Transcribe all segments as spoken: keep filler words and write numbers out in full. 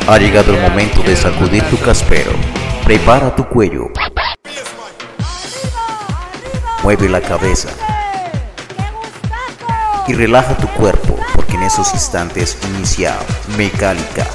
Ha llegado el momento de sacudir tu caspero. Prepara tu cuello. Mueve la cabeza. Y relaja tu cuerpo, porque en esos instantes inicia Mecálica.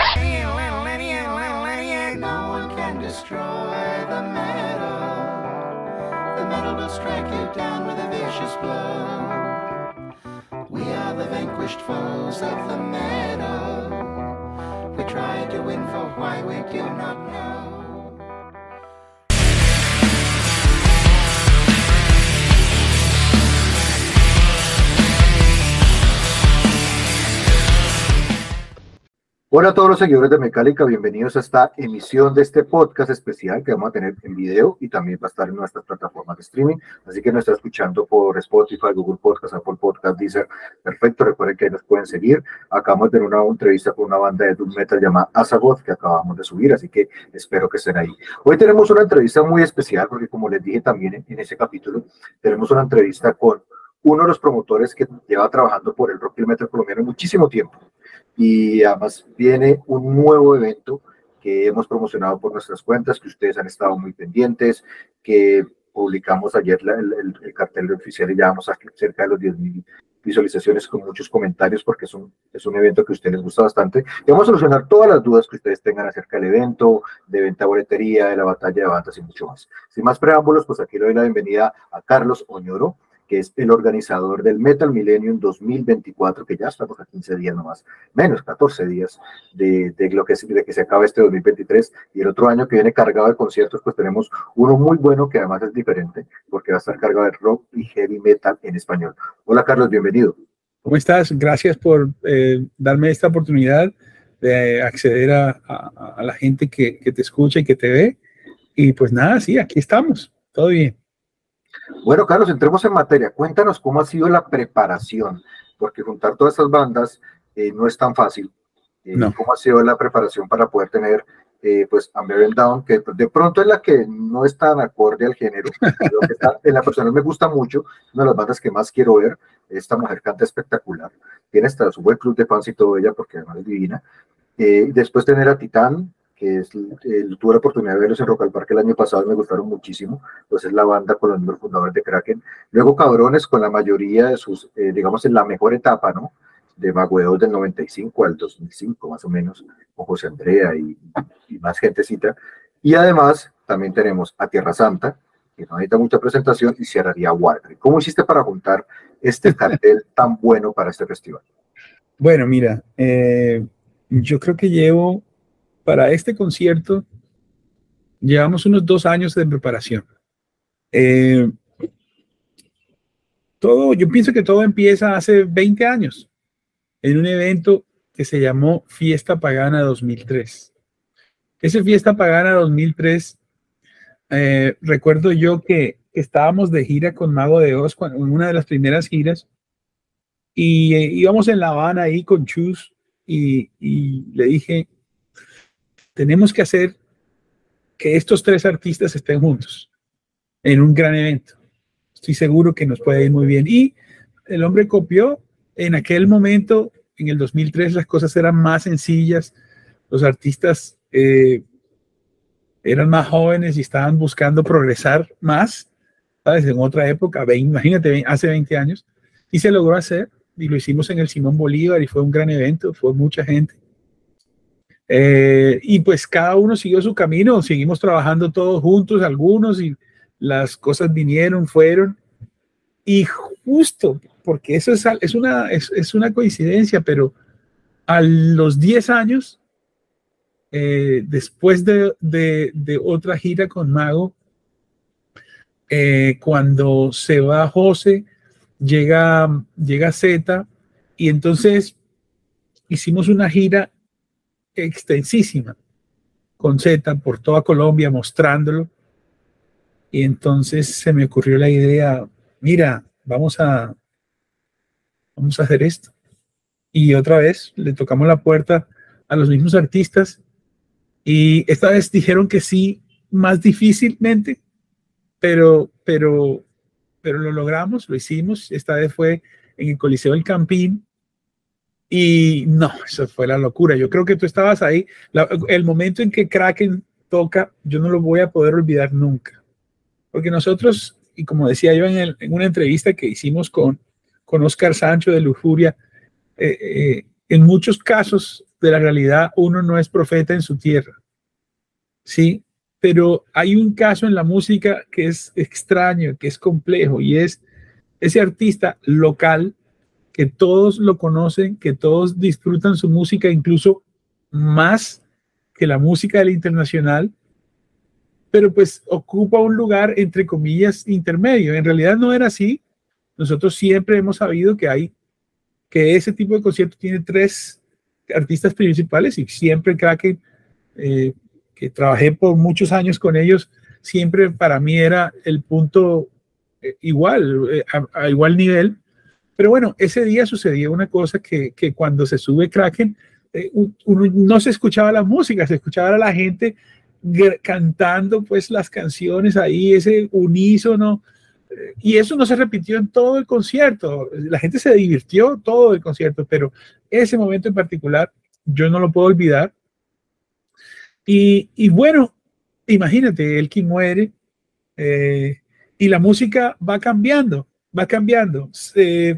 Hola a todos los seguidores de Mecálica, bienvenidos a esta emisión de este podcast especial que vamos a tener en video y también va a estar en nuestras plataformas de streaming, así que nos está escuchando por Spotify, Google Podcast, Apple Podcast, Deezer, perfecto, recuerden que ahí nos pueden seguir. Acabamos de tener una entrevista con una banda de doom metal llamada Asagoth que acabamos de subir, así que espero que estén ahí. Hoy tenemos una entrevista muy especial porque, como les dije también en, en ese capítulo, tenemos una entrevista con uno de los promotores que lleva trabajando por el rock y el metal colombiano muchísimo tiempo. Y además viene un nuevo evento que hemos promocionado por nuestras cuentas, que ustedes han estado muy pendientes, que publicamos ayer la, el, el, el cartel oficial y ya vamos a cerca de los diez mil visualizaciones con muchos comentarios porque es un, es un evento que a ustedes les gusta bastante. Y vamos a solucionar todas las dudas que ustedes tengan acerca del evento, de venta boletería, de la batalla de bandas y mucho más. Sin más preámbulos, pues aquí le doy la bienvenida a Carlos Oñoro, que es el organizador del Metal Millennium dos mil veinticuatro, que ya estamos a quince días nomás, menos catorce días de, de, lo que, de que se acaba este dos mil veintitrés, y el otro año que viene cargado de conciertos, pues tenemos uno muy bueno que además es diferente, porque va a estar cargado de rock y heavy metal en español. Hola Carlos, bienvenido. ¿Cómo estás? Gracias por eh, darme esta oportunidad de acceder a, a, a la gente que, que te escucha y que te ve, y pues nada, sí, aquí estamos, todo bien. Bueno, Carlos, entremos en materia. Cuéntanos cómo ha sido la preparación, porque juntar todas estas bandas eh, no es tan fácil. Eh, No. ¿Cómo ha sido la preparación para poder tener, eh, pues, Unbeaten Down, que de pronto es la que no es tan acorde al género, pero que está, en la persona me gusta mucho, una de las bandas que más quiero ver? Esta mujer canta espectacular, tiene hasta su buen club de fans y todo ella, porque además es divina. Eh, después tener a Titán, que es, eh, tuve la oportunidad de verlos en Rock al Parque el año pasado y me gustaron muchísimo, pues es la banda con los miembros fundadores de Kraken. Luego Cabrones, con la mayoría de sus, eh, digamos, en la mejor etapa, ¿no? De Magüedos del noventa y cinco al dos mil cinco, más o menos, con José Andrea y, y más gentecita. Y además, también tenemos a Tierra Santa, que no necesita mucha presentación, y cerraría Warcry. ¿Cómo hiciste para juntar este cartel tan bueno para este festival? Bueno, mira, eh, yo creo que llevo para este concierto, llevamos unos dos años de preparación. Eh, todo, yo pienso que todo empieza hace veinte años, en un evento que se llamó Fiesta Pagana dos mil tres. Ese Fiesta Pagana dos mil tres, eh, recuerdo yo que estábamos de gira con Mago de Oz, en una de las primeras giras, y eh, íbamos en La Habana ahí con Chus, y, y le dije, tenemos que hacer que estos tres artistas estén juntos en un gran evento. Estoy seguro que nos puede ir muy bien. Y el hombre copió. En aquel momento, en el dos mil tres, las cosas eran más sencillas. Los artistas eh, eran más jóvenes y estaban buscando progresar más, ¿sabes? En otra época, veinte, imagínate, hace veinte años. Y se logró hacer. Y lo hicimos en el Simón Bolívar y fue un gran evento. Fue mucha gente. Eh, y pues cada uno siguió su camino, seguimos trabajando todos juntos, algunos, y las cosas vinieron, fueron, y justo, porque eso es, es, una, es, es una coincidencia, pero a los diez años, eh, después de, de, de otra gira con Mago, eh, cuando se va José, llega, llega Zeta, y entonces hicimos una gira extensísima con Zeta por toda Colombia mostrándolo, y entonces se me ocurrió la idea, mira, vamos a vamos a hacer esto, y otra vez le tocamos la puerta a los mismos artistas, y esta vez dijeron que sí, más difícilmente, pero pero pero lo logramos, lo hicimos. Esta vez fue en el Coliseo del Campín, Y no, eso fue la locura. Yo creo que tú estabas ahí. La, el momento en que Kraken toca, yo no lo voy a poder olvidar nunca. Porque nosotros, y como decía yo en, el, en una entrevista que hicimos con, con Oscar Sancho de Lujuria, eh, eh, en muchos casos de la realidad uno no es profeta en su tierra. Sí, pero hay un caso en la música que es extraño, que es complejo, y es ese artista local que todos lo conocen, que todos disfrutan su música, incluso más que la música del internacional, pero pues ocupa un lugar, entre comillas, intermedio. En realidad no era así. Nosotros siempre hemos sabido que hay, que ese tipo de concierto tiene tres artistas principales, y siempre Kraken, eh, que trabajé por muchos años con ellos, siempre para mí era el punto eh, igual, eh, a, a igual nivel. Pero bueno, ese día sucedió una cosa que, que cuando se sube Kraken, eh, uno, no se escuchaba la música, se escuchaba a la gente cantando pues las canciones ahí, ese unísono, eh, y eso no se repitió en todo el concierto. La gente se divirtió todo el concierto, pero ese momento en particular yo no lo puedo olvidar. Y, y bueno, imagínate, Elkin muere, eh, y la música va cambiando, va cambiando. Eh,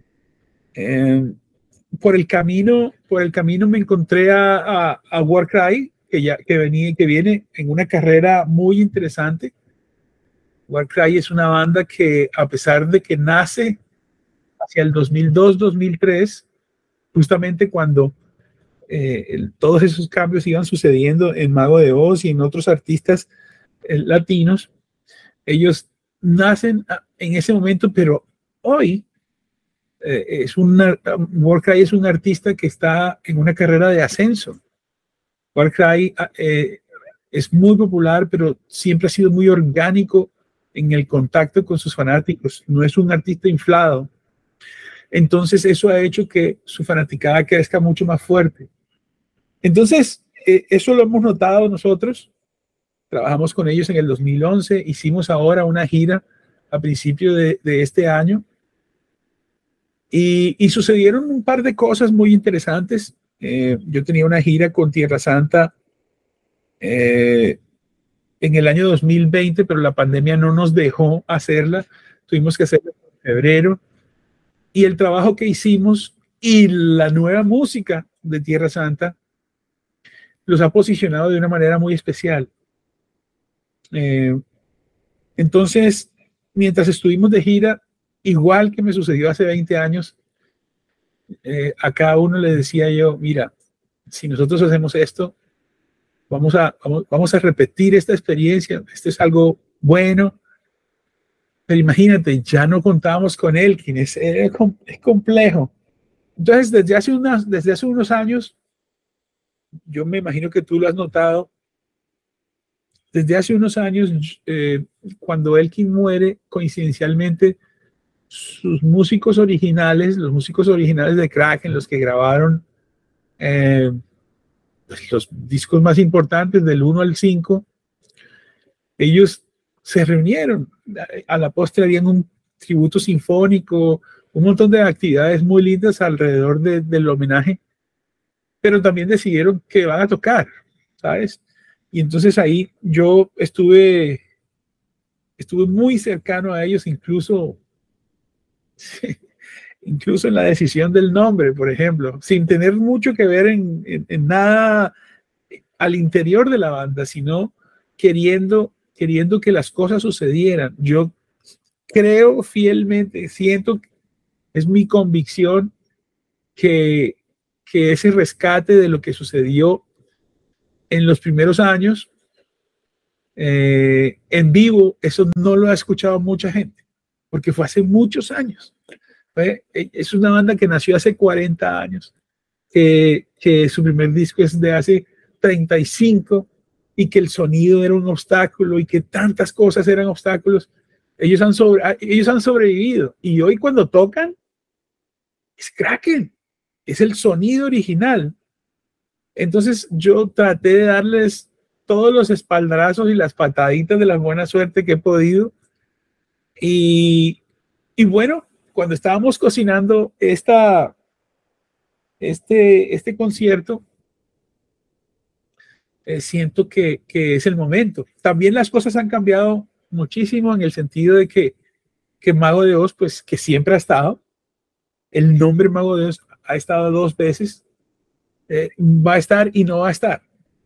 Eh, por el camino, por el camino me encontré a, a, a Warcry, que ya que venía, que viene en una carrera muy interesante. Warcry es una banda que, a pesar de que nace hacia el dos mil dos, dos mil tres, justamente cuando eh, el, todos esos cambios iban sucediendo en Mago de Oz y en otros artistas eh, latinos, ellos nacen en ese momento, pero hoy Eh, es una, Warcry es un artista que está en una carrera de ascenso. Warcry eh, es muy popular, pero siempre ha sido muy orgánico en el contacto con sus fanáticos. No es un artista inflado. Entonces eso ha hecho que su fanaticada crezca mucho más fuerte. Entonces eh, eso lo hemos notado nosotros. Trabajamos con ellos en el dos mil once. Hicimos ahora una gira a principio de, de este año. Y, y sucedieron un par de cosas muy interesantes. Eh, yo tenía una gira con Tierra Santa eh, en el año dos mil veinte, pero la pandemia no nos dejó hacerla. Tuvimos que hacerla en febrero. Y el trabajo que hicimos y la nueva música de Tierra Santa los ha posicionado de una manera muy especial. Eh, entonces, mientras estuvimos de gira, igual que me sucedió hace veinte años, eh, a cada uno le decía yo, mira, si nosotros hacemos esto, vamos a, vamos, vamos a repetir esta experiencia, esto es algo bueno, pero imagínate, ya no contábamos con él, quien es, es, es complejo. Entonces, desde hace, unas, desde hace unos años, yo me imagino que tú lo has notado, desde hace unos años, eh, cuando Elkin muere, coincidencialmente, sus músicos originales, los músicos originales de Kraken, los que grabaron eh, pues los discos más importantes del uno al cinco, ellos se reunieron. A la postre harían un tributo sinfónico, un montón de actividades muy lindas alrededor de, del homenaje, pero también decidieron que van a tocar, ¿sabes? Y entonces ahí yo estuve, estuve muy cercano a ellos, incluso incluso en la decisión del nombre, por ejemplo, sin tener mucho que ver en, en, en nada al interior de la banda, sino queriendo, queriendo que las cosas sucedieran. Yo creo fielmente, siento, es mi convicción que, que ese rescate de lo que sucedió en los primeros años eh, en vivo, eso no lo ha escuchado mucha gente, porque fue hace muchos años. Es una banda que nació hace cuarenta años, que, que su primer disco es de hace treinta y cinco, y que el sonido era un obstáculo y que tantas cosas eran obstáculos. Ellos han, sobre, ellos han sobrevivido, y hoy cuando tocan es Kraken, es el sonido original. Entonces yo traté de darles todos los espaldarazos y las pataditas de la buena suerte que he podido, y, y bueno, cuando estábamos cocinando esta, este, este concierto, eh, siento que, que es el momento. También las cosas han cambiado muchísimo en el sentido de que, que Mago de Oz, pues que siempre ha estado, el nombre Mago de Oz ha estado dos veces, eh, va a estar y no va a estar.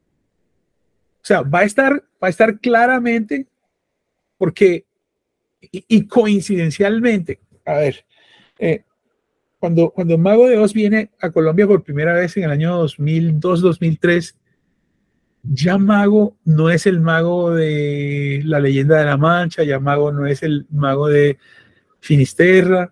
O sea, va a estar, va a estar claramente porque, y, y coincidencialmente, a ver, eh, cuando, cuando Mago de Oz viene a Colombia por primera vez en el año dos mil dos, dos mil tres, ya Mago no es el mago de La Leyenda de la Mancha, ya Mago no es el mago de Finisterra,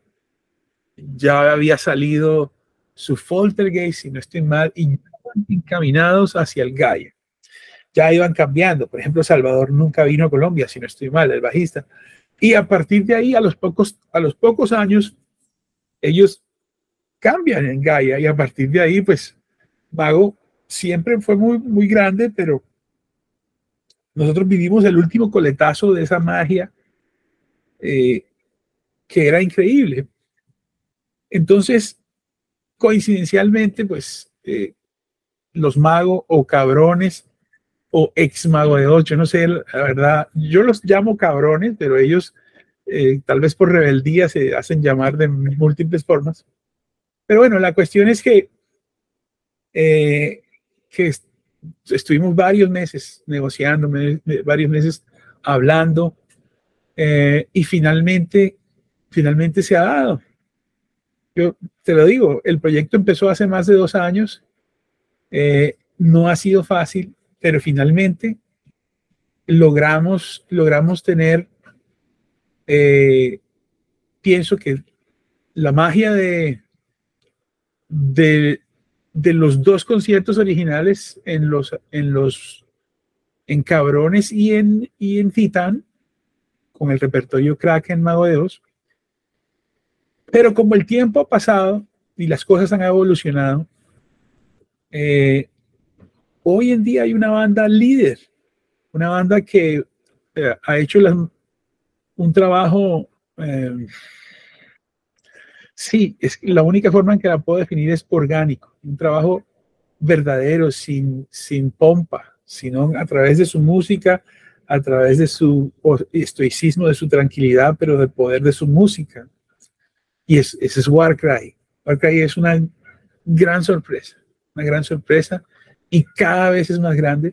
ya había salido su Poltergeist, si no estoy mal, y ya iban encaminados hacia el Gaia. Ya iban cambiando. Por ejemplo, Salvador nunca vino a Colombia, si no estoy mal, el bajista. Y a partir de ahí, a los pocos, a los pocos años, ellos cambian en Gaia, y a partir de ahí, pues, Mago siempre fue muy, muy grande, pero nosotros vivimos el último coletazo de esa magia eh, que era increíble. Entonces, coincidencialmente, pues, eh, los magos o cabrones o ex mago de Oz, yo no sé, la verdad, yo los llamo cabrones, pero ellos eh, tal vez por rebeldía se hacen llamar de múltiples formas. Pero bueno, la cuestión es que, eh, que est estuvimos varios meses negociando, me varios meses hablando, eh, y finalmente, finalmente se ha dado. Yo te lo digo, el proyecto empezó hace más de dos años, eh, no ha sido fácil, pero finalmente logramos, logramos tener, eh, pienso que la magia de, de, de los dos conciertos originales en los, en los, en Cabrones y en, y en Titán, con el repertorio Kraken Mago de Oz. Pero como el tiempo ha pasado y las cosas han evolucionado, eh, hoy en día hay una banda líder, una banda que eh, ha hecho las, un trabajo, eh, sí, es la única forma en que la puedo definir es orgánico, un trabajo verdadero, sin, sin pompa, sino a través de su música, a través de su estoicismo, de su tranquilidad, pero del poder de su música. Y es, ese es Warcry. Warcry es una gran sorpresa, una gran sorpresa, y cada vez es más grande.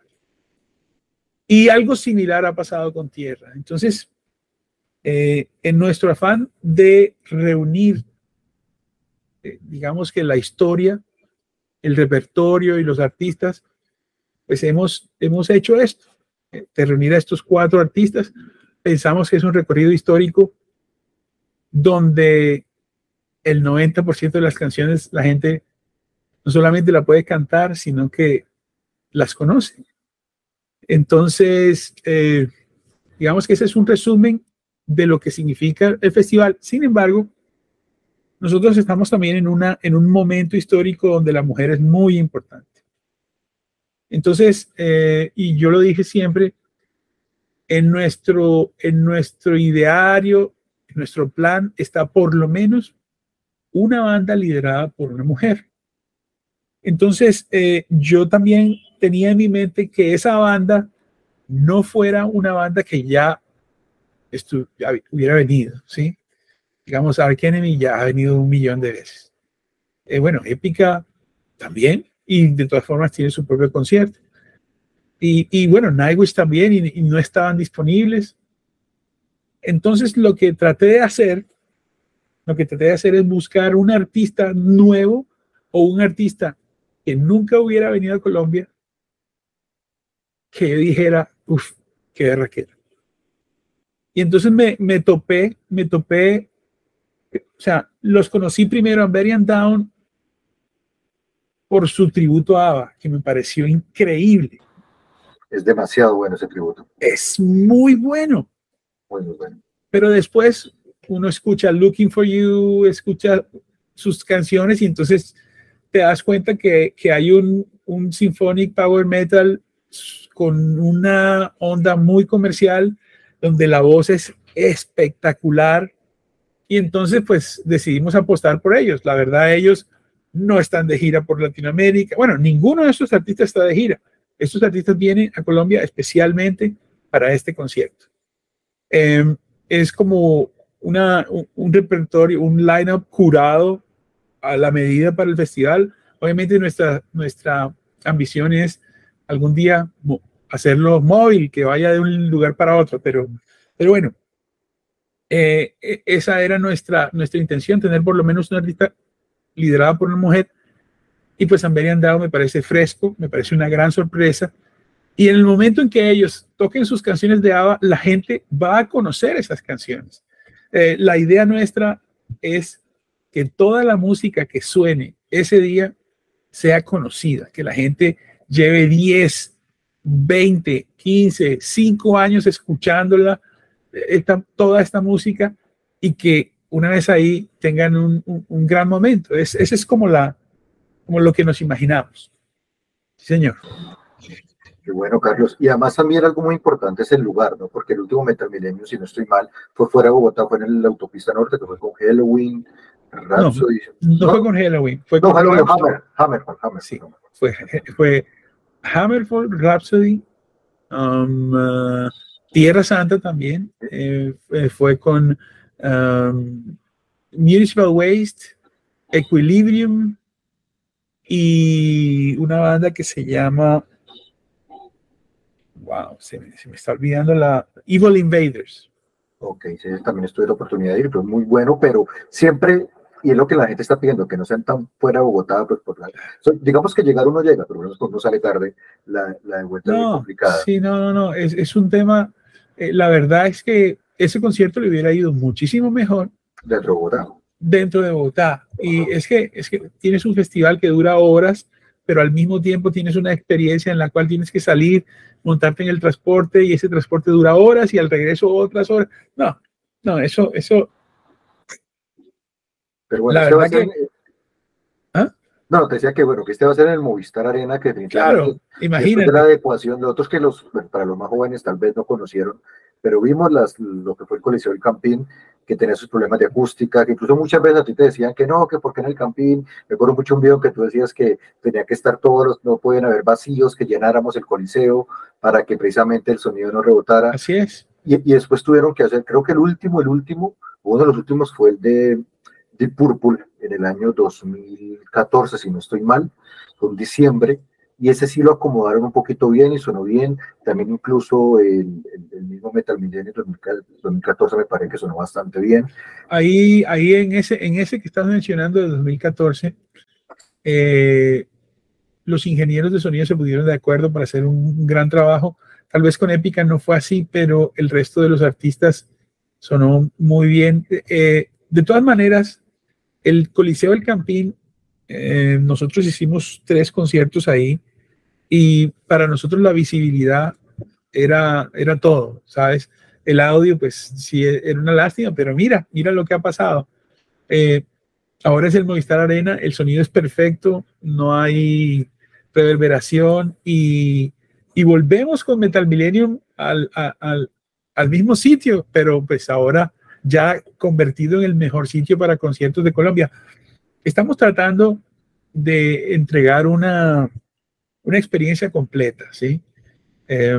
Y algo similar ha pasado con Tierra. Entonces, eh, en nuestro afán de reunir, eh, digamos que la historia, el repertorio y los artistas, pues hemos, hemos hecho esto, eh, de reunir a estos cuatro artistas. Pensamos que es un recorrido histórico donde el noventa por ciento de las canciones la gente no solamente la puede cantar, sino que las conoce. Entonces, eh, digamos que ese es un resumen de lo que significa el festival. Sin embargo, nosotros estamos también en, una, en un momento histórico donde la mujer es muy importante. Entonces, eh, y yo lo dije siempre, en nuestro, en nuestro ideario, en nuestro plan está por lo menos una banda liderada por una mujer. Entonces, eh, yo también tenía en mi mente que esa banda no fuera una banda que ya, ya hubiera venido, ¿sí? Digamos, Arch Enemy ya ha venido un millón de veces. Eh, bueno, Épica también, y de todas formas tiene su propio concierto. Y, y bueno, Nightwish también, y, y no estaban disponibles. Entonces, lo que traté de hacer, lo que traté de hacer es buscar un artista nuevo o un artista que nunca hubiera venido a Colombia, que yo dijera, uff, qué berraquera. Y entonces me, me topé, me topé, o sea, los conocí primero a Buried Down por su tributo a ABBA, que me pareció increíble. Es demasiado bueno ese tributo. Es muy bueno. Muy, muy bueno. Pero después uno escucha Looking for You, escucha sus canciones y entonces te das cuenta que, que hay un, un symphonic power metal con una onda muy comercial, donde la voz es espectacular, y entonces pues decidimos apostar por ellos. La verdad, ellos no están de gira por Latinoamérica. Bueno, ninguno de estos artistas está de gira. Estos artistas vienen a Colombia especialmente para este concierto. Eh, es como una, un, un repertorio, un line-up curado a la medida para el festival. Obviamente nuestra, nuestra ambición es algún día hacerlo móvil, que vaya de un lugar para otro, pero, pero bueno, eh, esa era nuestra, nuestra intención, tener por lo menos una artista liderada por una mujer, y pues Ambery Andao me parece fresco, me parece una gran sorpresa, y en el momento en que ellos toquen sus canciones de ABBA, la gente va a conocer esas canciones. Eh, la idea nuestra es que toda la música que suene ese día sea conocida, que la gente lleve diez, veinte, quince, cinco años escuchándola, esta, toda esta música, y que una vez ahí tengan un, un, un gran momento. Es, ese es como, la, como lo que nos imaginamos. Sí, señor. Qué bueno, Carlos. Y además también algo muy importante es el lugar, ¿no? Porque el último Metal Millennium, si no estoy mal, fue fuera de Bogotá, fue en la autopista norte, que fue con Halloween, Rhapsody. No, no, no fue con Halloween, fue no, con Halloween, Hammer, Hammer, Hammer. Sí, fue, fue Hammerfall, Rhapsody, um, uh, Tierra Santa también, eh, fue con um, Municipal Waste, Equilibrium y una banda que se llama, wow, se me, se me está olvidando, la Evil Invaders. Ok, sí, también estuve la oportunidad de ir, pues muy bueno, pero siempre, y es lo que la gente está pidiendo, que no sean tan fuera de Bogotá, pues por la, so, digamos que llegar uno llega, pero cuando uno sale tarde, la, la de vuelta no, es muy complicada. Sí, no, no, no, es, es un tema, eh, la verdad es que ese concierto le hubiera ido muchísimo mejor dentro de Bogotá. Dentro de Bogotá, y es que, es que tienes un festival que dura horas, pero al mismo tiempo tienes una experiencia en la cual tienes que salir, montarte en el transporte, y ese transporte dura horas y al regreso otras horas. No, no, eso, eso. Pero bueno, la este verdad va a ser, que, ¿ah? No, te decía que bueno, que este va a ser en el Movistar Arena, que claro, imagínate. De la adecuación de otros que los, bueno, para los más jóvenes tal vez no conocieron, pero vimos las, lo que fue el Coliseo del Campín, que tenía sus problemas de acústica, que incluso muchas veces a ti te decían que no, que porque en el Campín, me acuerdo mucho un video que tú decías que tenía que estar todos los, no podían haber vacíos, que llenáramos el Coliseo para que precisamente el sonido no rebotara. Así es. Y, y después tuvieron que hacer, creo que el último, el último, uno de los últimos fue el de, de Purple en el año dos mil catorce, si no estoy mal, fue en diciembre, y ese sí lo acomodaron un poquito bien y sonó bien. También incluso el, el, el mismo Metal Millennium dos mil catorce me parece que sonó bastante bien. Ahí, ahí en, ese, en ese que estás mencionando de dos mil catorce, eh, los ingenieros de sonido se pusieron de acuerdo para hacer un gran trabajo. Tal vez con Épica no fue así, pero el resto de los artistas sonó muy bien. Eh, de todas maneras, el Coliseo del Campín, eh, nosotros hicimos tres conciertos ahí, y para nosotros la visibilidad era, era todo, ¿sabes? El audio, pues sí, era una lástima, pero mira, mira lo que ha pasado. Eh, ahora es el Movistar Arena, el sonido es perfecto, no hay reverberación, y, y volvemos con Metal Millennium al, al, al mismo sitio, pero pues ahora ya convertido en el mejor sitio para conciertos de Colombia. Estamos tratando de entregar una, una experiencia completa, ¿sí? Eh,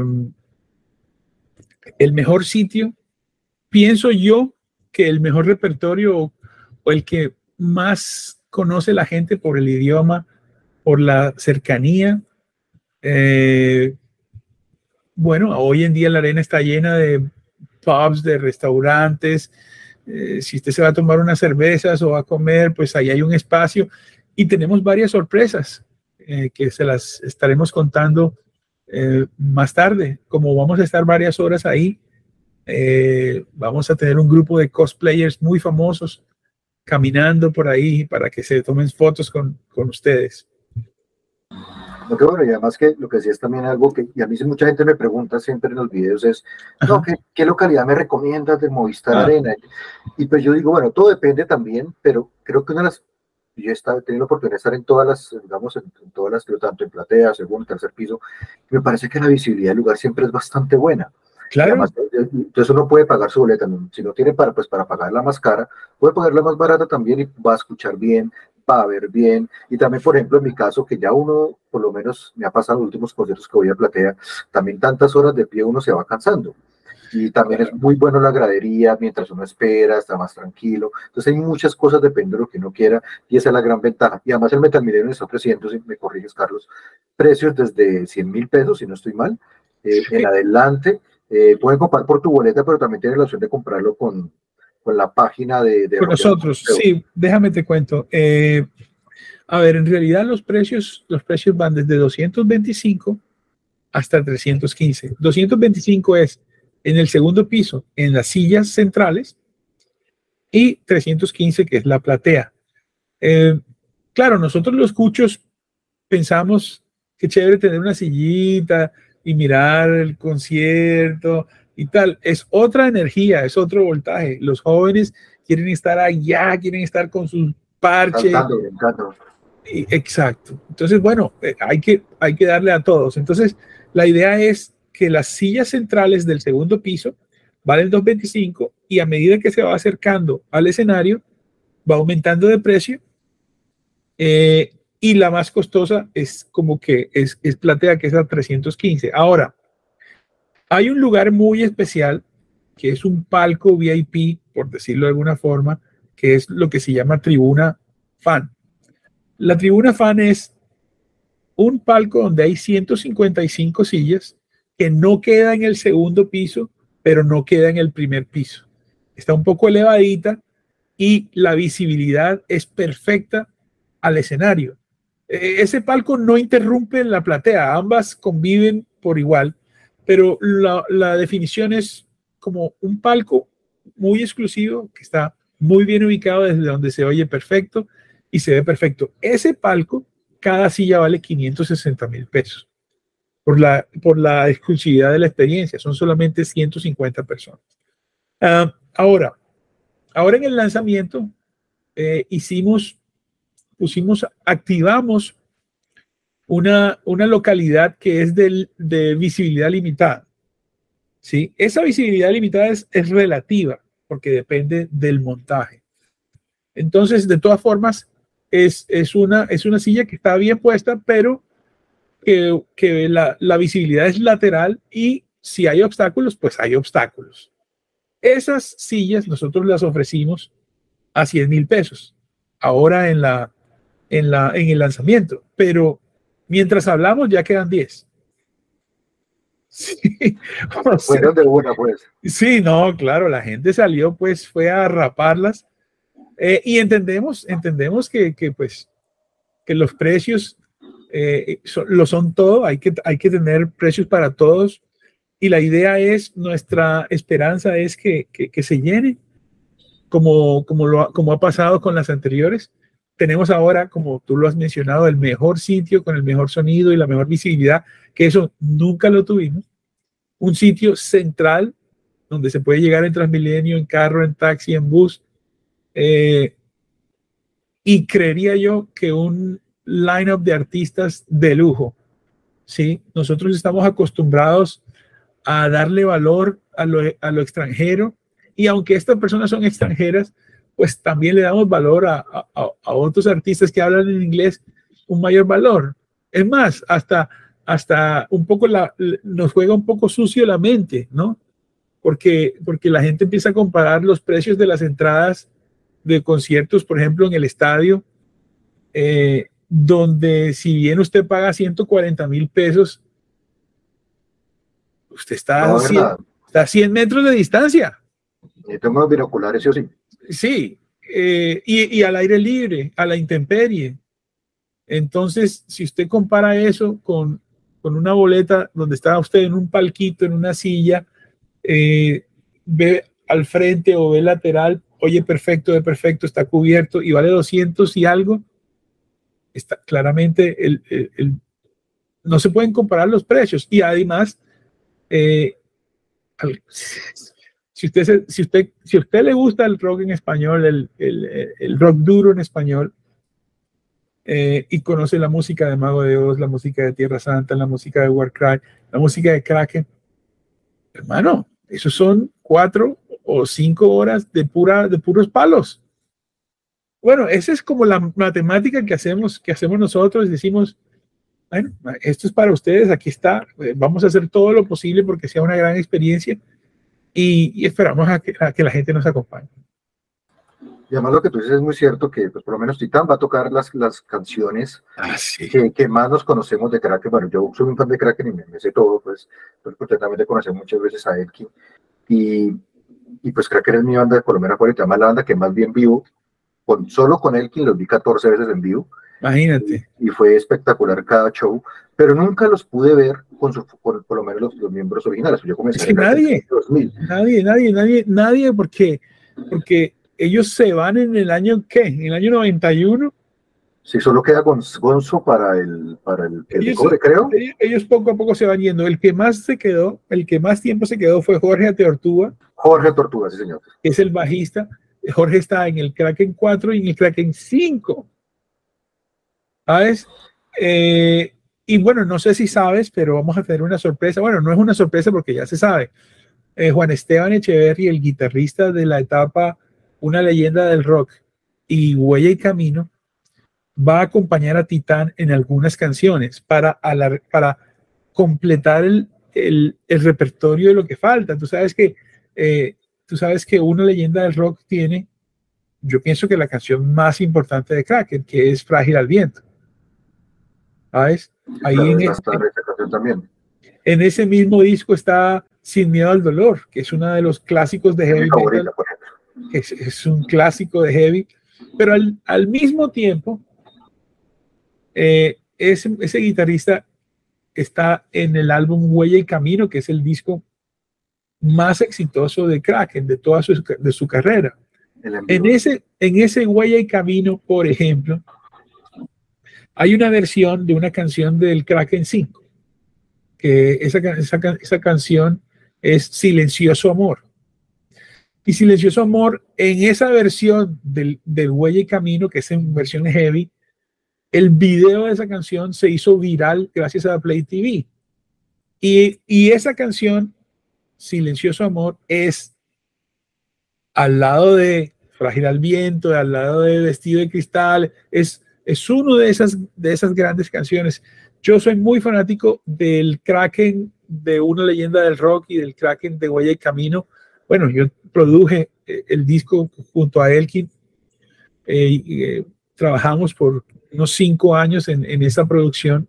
el mejor sitio, pienso yo que el mejor repertorio, o, o el que más conoce la gente por el idioma, por la cercanía. Eh, bueno, hoy en día la arena está llena de pubs, de restaurantes. Eh, si usted se va a tomar unas cervezas o va a comer, pues ahí hay un espacio, y tenemos varias sorpresas eh, que se las estaremos contando eh, más tarde. Como vamos a estar varias horas ahí, eh, vamos a tener un grupo de cosplayers muy famosos caminando por ahí para que se tomen fotos con, con ustedes. No, que bueno, y además que lo que decía es también algo que, y a mí mucha gente me pregunta siempre en los videos es, no, ¿qué, qué localidad me recomiendas del Movistar ah. Arena? Y pues yo digo, bueno, todo depende también, pero creo que una de las, yo he estado, tenido la oportunidad de estar en todas las, digamos, en, en todas las, tanto en platea, segundo, tercer piso, me parece que la visibilidad del lugar siempre es bastante buena. Claro. Además, entonces uno puede pagar su boleta, si no tiene para, pues para pagar la más cara, puede pagar la más barata también y va a escuchar bien. va a ver bien. Y también, por ejemplo, en mi caso, que ya uno, por lo menos me ha pasado en los últimos conciertos que voy a Platea, también tantas horas de pie uno se va cansando. Y también es muy bueno la gradería, mientras uno espera, está más tranquilo. Entonces hay muchas cosas, depende de lo que uno quiera, y esa es la gran ventaja. Y además el Metal Millennium está ofreciendo, si me corriges, Carlos, precios desde cien mil pesos, si no estoy mal, eh, en adelante. Eh, pueden comprar por tu boleta, pero también tienen la opción de comprarlo con, con la página de, de Con nosotros, sí, déjame te cuento. Eh, a ver, en realidad los precios, los precios van desde doscientos veinticinco hasta trescientos quince. doscientos veinticinco es en el segundo piso, en las sillas centrales, y trescientos quince, que es la platea. Eh, claro, nosotros los cuchos pensamos que chévere tener una sillita y mirar el concierto y tal. Es otra energía, es otro voltaje. Los jóvenes quieren estar allá, quieren estar con sus parches. Saltando, brincando. Exacto. Entonces, bueno, hay que, hay que darle a todos. Entonces, la idea es que las sillas centrales del segundo piso valen doscientos veinticinco y a medida que se va acercando al escenario, va aumentando de precio. Eh, y la más costosa es como que es, es platea, que es a trescientos quince. Ahora, hay un lugar muy especial que es un palco V I P, por decirlo de alguna forma, que es lo que se llama tribuna fan. La tribuna fan es un palco donde hay ciento cincuenta y cinco sillas que no queda en el segundo piso, pero no queda en el primer piso. Está un poco elevadita y la visibilidad es perfecta al escenario. Ese palco no interrumpe la platea, ambas conviven por igual, pero la, la definición es como un palco muy exclusivo que está muy bien ubicado desde donde se oye perfecto y se ve perfecto. Ese palco, cada silla vale quinientos sesenta mil pesos por la, por la exclusividad de la experiencia. Son solamente ciento cincuenta personas. Uh, ahora, ahora en el lanzamiento eh, hicimos, pusimos, activamos una, una localidad que es de, de visibilidad limitada. ¿Sí? Esa visibilidad limitada es, es relativa porque depende del montaje. Entonces, de todas formas, es, es, una, es una silla que está bien puesta, pero que, que la, la visibilidad es lateral y si hay obstáculos, pues hay obstáculos. Esas sillas nosotros las ofrecimos a cien mil pesos ahora en, la, en, la, en el lanzamiento, pero mientras hablamos ya quedan diez. Sí, o sea, fueron de una, pues. Sí, no, claro, la gente salió, pues fue a raparlas eh, y entendemos, entendemos que, que, pues, que los precios eh, so, lo son todo, hay que, hay que tener precios para todos y la idea es, nuestra esperanza es que, que, que se llene como, como, lo, como ha pasado con las anteriores. Tenemos ahora, como tú lo has mencionado, el mejor sitio con el mejor sonido y la mejor visibilidad, que eso nunca lo tuvimos. Un sitio central donde se puede llegar en Transmilenio, en carro, en taxi, en bus. Eh, y creería yo que un line-up de artistas de lujo. ¿Sí? Nosotros estamos acostumbrados a darle valor a lo, a lo extranjero y aunque estas personas son extranjeras, pues también le damos valor a, a, a otros artistas que hablan en inglés, un mayor valor. Es más, hasta, hasta un poco la, nos juega un poco sucio la mente, ¿no? Porque, porque la gente empieza a comparar los precios de las entradas de conciertos, por ejemplo, en el estadio, eh, donde si bien usted paga ciento cuarenta mil pesos, usted está, No, a cien, está a cien metros de distancia. Y tengo los binoculares, sí o sí. Sí, eh, y, y al aire libre, a la intemperie. Entonces, si usted compara eso con, con una boleta donde está usted en un palquito, en una silla, eh, ve al frente o ve lateral, oye perfecto, ve perfecto, está cubierto y vale doscientos y algo, está claramente, el, el, el, no se pueden comparar los precios. Y además, eh, al, si usted, si, usted, si usted le gusta el rock en español, el, el, el rock duro en español, eh, y conoce la música de Mago de Oz, la música de Tierra Santa, la música de Warcry, la música de Kraken, hermano, esos son cuatro o cinco horas de, pura, de puros palos. bueno, esa es como la matemática que hacemos, que hacemos nosotros. Decimos, bueno, esto es para ustedes, aquí está, vamos a hacer todo lo posible porque sea una gran experiencia y, y esperamos a que, a que la gente nos acompañe. Y además lo que tú dices es muy cierto, que pues, por lo menos Titán va a tocar las, las canciones ah, sí. que, que más nos conocemos de Kraken. Bueno, yo soy un fan de Kraken y me, me sé todo, pues, pues porque también te conocí muchas veces a Elkin. Y, y pues Kraken es mi banda de colombiana favorita, además la banda que más bien vivo, con, solo con Elkin los vi catorce veces en vivo. Imagínate. Y, y fue espectacular cada show, pero nunca los pude ver con, su, con por lo menos los, los miembros originales. Yo comencé es que nadie, en dos mil. nadie, nadie, nadie, nadie, porque, porque ellos se van en el año, ¿qué? En el año noventa y uno. Sí, solo queda Gonzo para el, para el, el ellos, cobre, creo. Ellos poco a poco se van yendo. El que más se quedó, el que más tiempo se quedó fue Jorge Tortuga. Jorge Tortuga, sí, señor. Que es el bajista. Jorge está en el Kraken cuatro y en el Kraken cinco. ¿Sabes? Eh, y bueno, no sé si sabes, pero vamos a tener una sorpresa. Bueno, no es una sorpresa porque ya se sabe. Eh, Juan Esteban Echeverry, el guitarrista de la etapa Una leyenda del rock y Huella y Camino, va a acompañar a Titán en algunas canciones para, alar- para completar el, el, el repertorio de lo que falta. Tú sabes que, eh, tú sabes que Una leyenda del rock tiene, yo pienso que la canción más importante de Kraken, que es Frágil al viento. ¿Sabes? Ahí claro, en, esa, ese, también. en ese mismo disco está Sin miedo al dolor, que es uno de los clásicos de heavy metal. Es, es un clásico de heavy, pero al, al mismo tiempo, eh, ese, ese guitarrista está en el álbum Huella y Camino, que es el disco más exitoso de Kraken, de toda su, de su carrera. En ese, en ese Huella y Camino, por ejemplo, hay una versión de una canción del Kraken cinco, que esa, esa, esa canción es Silencioso Amor. Y Silencioso Amor, en esa versión del, del Huella y Camino, que es en versión heavy, el video de esa canción se hizo viral gracias a Play T V. Y, y esa canción, Silencioso Amor, es al lado de Frágil al viento, al lado de Vestido de Cristal, es Es una de esas, de esas grandes canciones. Yo soy muy fanático del Kraken de Una leyenda del rock y del Kraken de Huella y Camino. Bueno, yo produje el disco junto a Elkin. Eh, eh, trabajamos por unos cinco años en, en esa producción.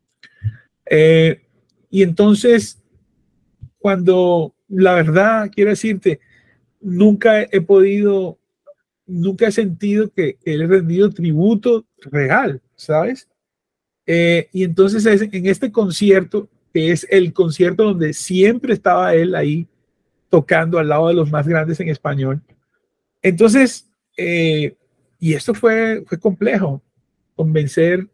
Eh, y entonces, cuando la verdad, quiero decirte, nunca he podido... nunca he sentido que, que él he rendido tributo real, ¿sabes? Eh, y entonces es, en este concierto, que es el concierto donde siempre estaba él ahí tocando al lado de los más grandes en español. Entonces, eh, y esto fue, fue complejo, convencer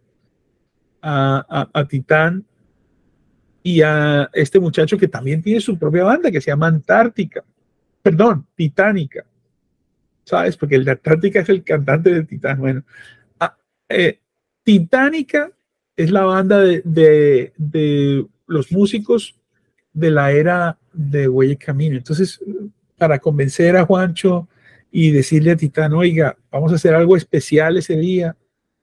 a, a, a Titán y a este muchacho que también tiene su propia banda que se llama Antártica, perdón, Titánica. ¿Sabes? Porque el de Antártica es el cantante de Titán. Bueno, ah, eh, Titánica es la banda de, de, de los músicos de la era de Huella y Camino. Entonces, para convencer a Juancho y decirle a Titán, oiga, vamos a hacer algo especial ese día.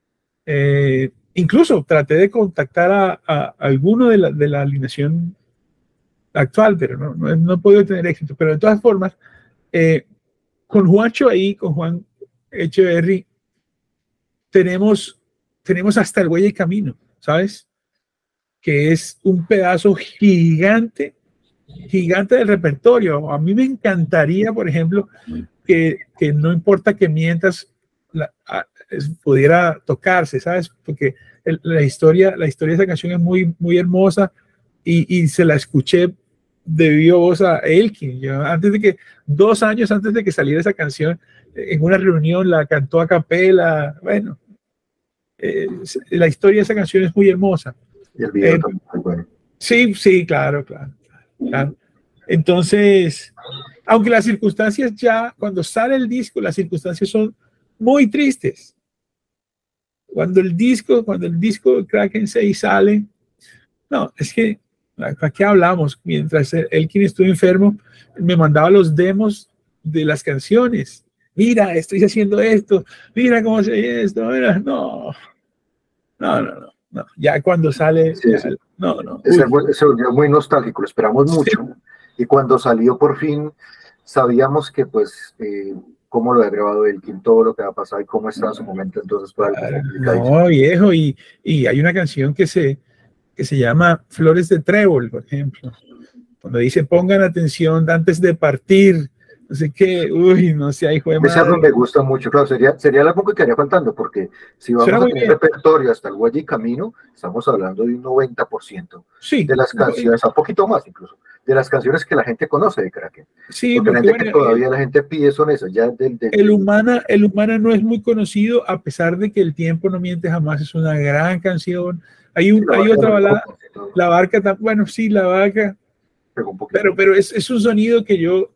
Eh, incluso traté de contactar a, a, a alguno de la, de la alineación actual, pero no, no, no he podido tener éxito. Pero de todas formas, eh, con Juancho ahí, con Juan Echeverry, tenemos, tenemos hasta el Huella y Camino, ¿sabes? Que es un pedazo gigante, gigante del repertorio. A mí me encantaría, por ejemplo, que, que no importa que mientras la, a, es, pudiera tocarse, ¿sabes? Porque el, la, historia, la historia de esa canción es muy, muy hermosa y, y se la escuché de viva voz a Elkin. Yo, antes de que, dos años antes de que saliera esa canción, en una reunión la cantó a capela. Bueno, eh, la historia de esa canción es muy hermosa. Y el video eh, también muy bueno. Sí, sí, claro, claro, claro. Entonces, aunque las circunstancias ya, cuando sale el disco, las circunstancias son muy tristes. Cuando el disco, cuando el disco de Kraken seis sale, no, es que ¿para qué hablamos? Mientras él, quien estuvo enfermo, me mandaba los demos de las canciones mira, estoy haciendo esto, mira cómo se oye esto, mira, no, no, no, no, no. Ya cuando sale, Sí, ya, sí. no, no. Se, se volvió muy nostálgico, lo esperamos mucho. Sí. Y cuando salió por fin, sabíamos que pues eh, cómo lo había grabado Elkin, todo lo que había pasado y cómo estaba en su momento, entonces fue algo complicadísimo. No, viejo, y, y hay una canción que se, que se llama Flores de Trébol, por ejemplo, cuando dice pongan atención antes de partir, no sé qué, uy, no sé, hijo de Ese álbum madre. me gusta mucho, claro, sería, sería el álbum que quedaría faltando, porque si Suena vamos a muy tener bien. repertorio hasta el Huella y Camino, estamos hablando de un noventa por ciento Sí, de las canciones, un poquito más incluso, de las canciones que la gente conoce de Kraken. sí, Porque la porque gente bueno, que el, todavía la gente pide son esas, ya del... del, el, del humana, el Humana no es muy conocido, a pesar de que El tiempo no miente jamás es una gran canción. Hay, sí, un, la hay barca otra balada, no, La Barca, bueno, sí, La Barca, pegó un poquito. pero, pero es, es un sonido que yo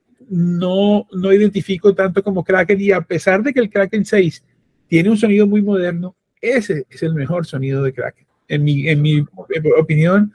no, no identifico tanto como Kraken, y a pesar de que el Kraken seis tiene un sonido muy moderno, ese es el mejor sonido de Kraken. En mi, en mi opinión,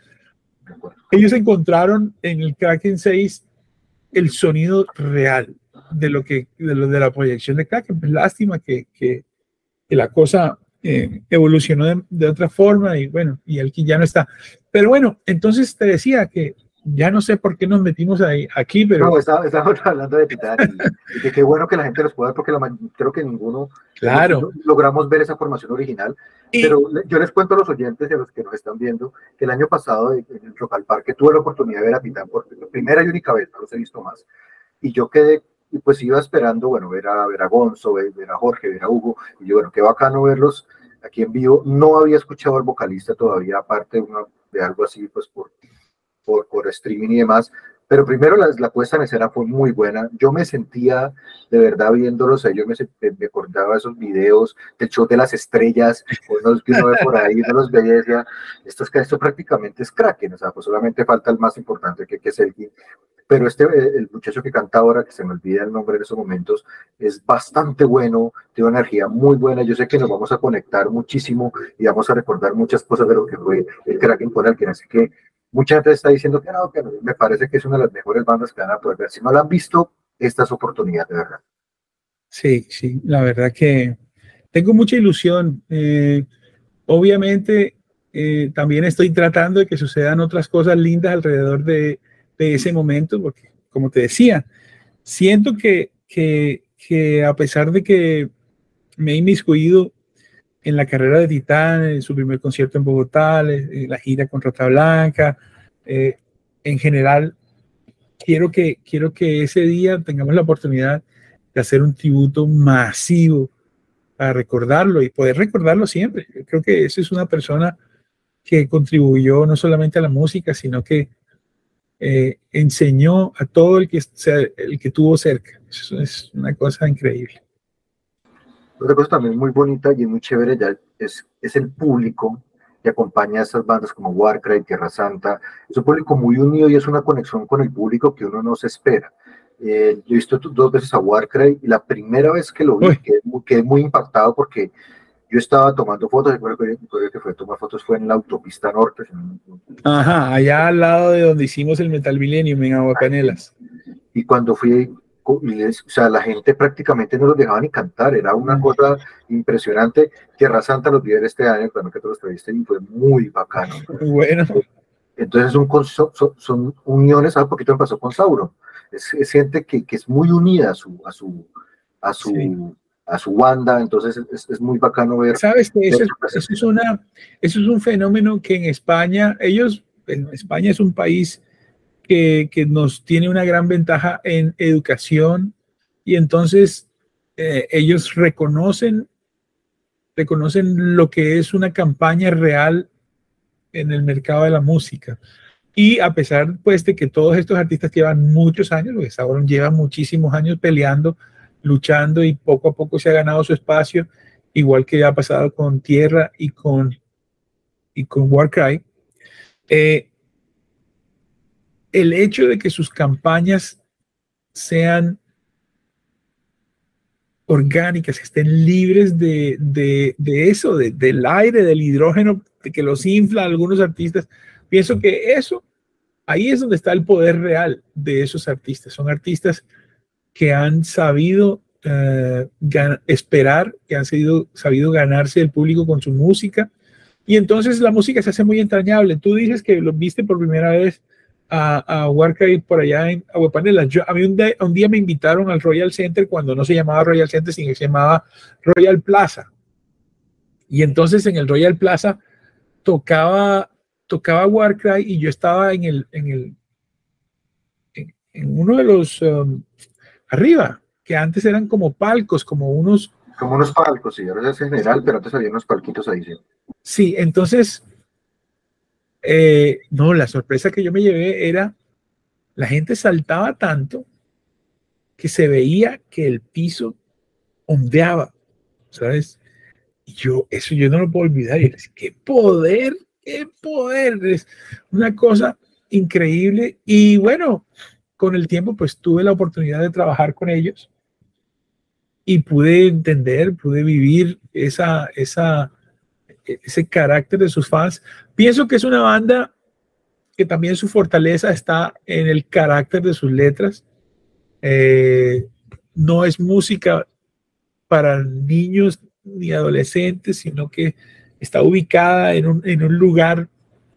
ellos encontraron en el Kraken seis el sonido real de lo que de, lo, de la proyección de Kraken. Pues lástima que, que, que la cosa eh, evolucionó de, de otra forma y bueno, y el que ya no está. Pero bueno, entonces te decía que ya no sé por qué nos metimos ahí, aquí, pero... No, estábamos está hablando de Titán y, y que qué bueno que la gente los pueda ver porque la, creo que ninguno hemos, Claro. logramos ver esa formación original. Y, pero yo les cuento a los oyentes y a los que nos están viendo que el año pasado en el Rock al Parque tuve la oportunidad de ver a Titán por primera y única vez, no los he visto más. Y yo quedé, y pues iba esperando, bueno, ver a, ver a Gonzo, ver, ver a Jorge, ver a Hugo, y yo, bueno, qué bacano verlos aquí en vivo. No había escuchado al vocalista todavía, aparte de, una, de algo así, pues por, por, por streaming y demás. Pero primero la, la puesta en escena fue muy buena. Yo me sentía de verdad viéndolos, yo me, me acordaba de esos videos del show de las estrellas, unos que uno ve por ahí, uno los veía y decía, esto, es, esto prácticamente es Kraken, o sea, pues solamente falta el más importante que, que es Elkin. Pero este, el muchacho que canta ahora, que se me olvida el nombre en esos momentos, es bastante bueno, tiene una energía muy buena. Yo sé que nos vamos a conectar muchísimo y vamos a recordar muchas cosas de lo que fue el Kraken con Elkin, así que mucha gente está diciendo que no, que no, me parece que es una de las mejores bandas que van a poder ver. Si no la han visto, esta es oportunidad, de verdad. Sí, sí, la verdad que tengo mucha ilusión. Eh, obviamente, eh, también estoy tratando de que sucedan otras cosas lindas alrededor de, de ese momento, porque, como te decía, siento que, que, que a pesar de que me he inmiscuido en la carrera de Titán, en su primer concierto en Bogotá, la gira con Rata Blanca, eh, en general, quiero que, quiero que ese día tengamos la oportunidad de hacer un tributo masivo para recordarlo y poder recordarlo siempre. Yo creo que esa es una persona que contribuyó no solamente a la música, sino que eh, enseñó a todo el que, el que tuvo cerca. Eso es una cosa increíble. Otra cosa también muy bonita y muy chévere ya es, es el público que acompaña a estas bandas como Warcry, Tierra Santa. Es un público muy unido y es una conexión con el público que uno no se espera. Eh, yo he visto dos veces a Warcry y la primera vez que lo vi quedé, quedé muy impactado porque yo estaba tomando fotos, recuerdo que fue tomar fotos fue en la autopista norte. Ajá, allá al lado de donde hicimos el Metal Millennium en Aguacanelas. Y cuando fui, y les, o sea, la gente prácticamente no los dejaba ni cantar, era una cosa impresionante. Tierra Santa los vi este año, cuando que te los trajiste, y fue muy bacano. Bueno. Entonces son, son, son uniones, un poquito me pasó con Sauron, es, es gente que, que es muy unida a su, a su, a su, sí. a su banda, entonces es, es muy bacano ver. Sabes que eso, eso, es una, eso es un fenómeno que en España, ellos, en España es un país que, que nos tiene una gran ventaja en educación y entonces eh, ellos reconocen, reconocen lo que es una campaña real en el mercado de la música. Y a pesar pues de que todos estos artistas llevan muchos años, porque Sauron lleva muchísimos años peleando, luchando y poco a poco se ha ganado su espacio, igual que ha pasado con Tierra y con, y con Warcry. Eh, el hecho de que sus campañas sean orgánicas, estén libres de, de, de eso, de, del aire, del hidrógeno, de que los infla algunos artistas, pienso que eso, ahí es donde está el poder real de esos artistas. Son artistas que han sabido uh, esperar, que han sabido, sabido ganarse el público con su música. Y entonces la música se hace muy entrañable. Tú dices que lo viste por primera vez a, a Warcry por allá en Aguapanela. Yo, a mí un día, un día me invitaron al Royal Center cuando no se llamaba Royal Center, sino que se llamaba Royal Plaza. Y entonces en el Royal Plaza tocaba, tocaba Warcry y yo estaba en, el, en, el, en, en uno de los um, arriba, que antes eran como palcos, como unos... Como unos palcos, sí, ahora es general, pero antes había unos palquitos ahí, sí. Sí, entonces, eh, no, la sorpresa que yo me llevé era, la gente saltaba tanto que se veía que el piso ondeaba, ¿sabes? Y yo, eso yo no lo puedo olvidar. Y les, qué poder, qué poder, es una cosa increíble. Y bueno, con el tiempo, pues tuve la oportunidad de trabajar con ellos y pude entender, pude vivir esa, esa, ese carácter de sus fans. Pienso que es una banda que también su fortaleza está en el carácter de sus letras. Eh, no es música para niños ni adolescentes, sino que está ubicada en un, en un lugar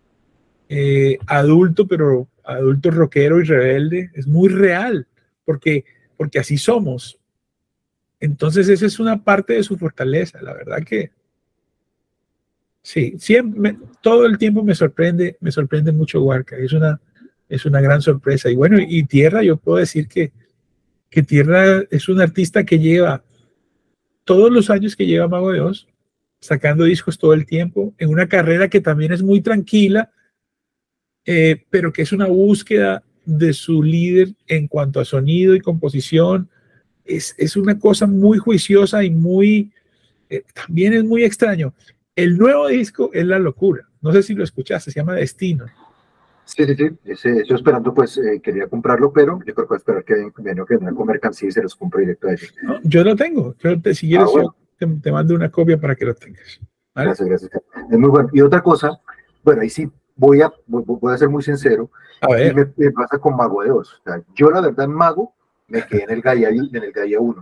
eh, adulto, pero adulto rockero y rebelde. Es muy real, porque, porque así somos. Entonces esa es una parte de su fortaleza, la verdad que sí, siempre, todo el tiempo me sorprende, me sorprende mucho Warcry, es una, es una gran sorpresa. Y bueno, y Tierra, yo puedo decir que, que Tierra es un artista que lleva todos los años que lleva Mago de Oz, sacando discos todo el tiempo, en una carrera que también es muy tranquila, eh, pero que es una búsqueda de su líder en cuanto a sonido y composición. Es, es una cosa muy juiciosa y muy, eh, también es muy extraño. El nuevo disco es la locura. No sé si lo escuchaste, se llama Destino. Sí, sí, sí. Ese, estoy esperando, pues eh, quería comprarlo, pero yo creo que voy a esperar que venga que venga con mercancía y se los compre directo a ellos. No, yo lo tengo. Yo te, si quieres, ah, bueno. yo te, te mando una copia para que lo tengas. ¿Vale? Gracias, gracias. Es muy bueno. Y otra cosa, bueno, ahí sí voy a, voy a ser muy sincero. A ver. Y me, me pasa con Mago de Oz. O sea, yo, la verdad, en Mago me quedé en el Gaia, en el Gaia uno.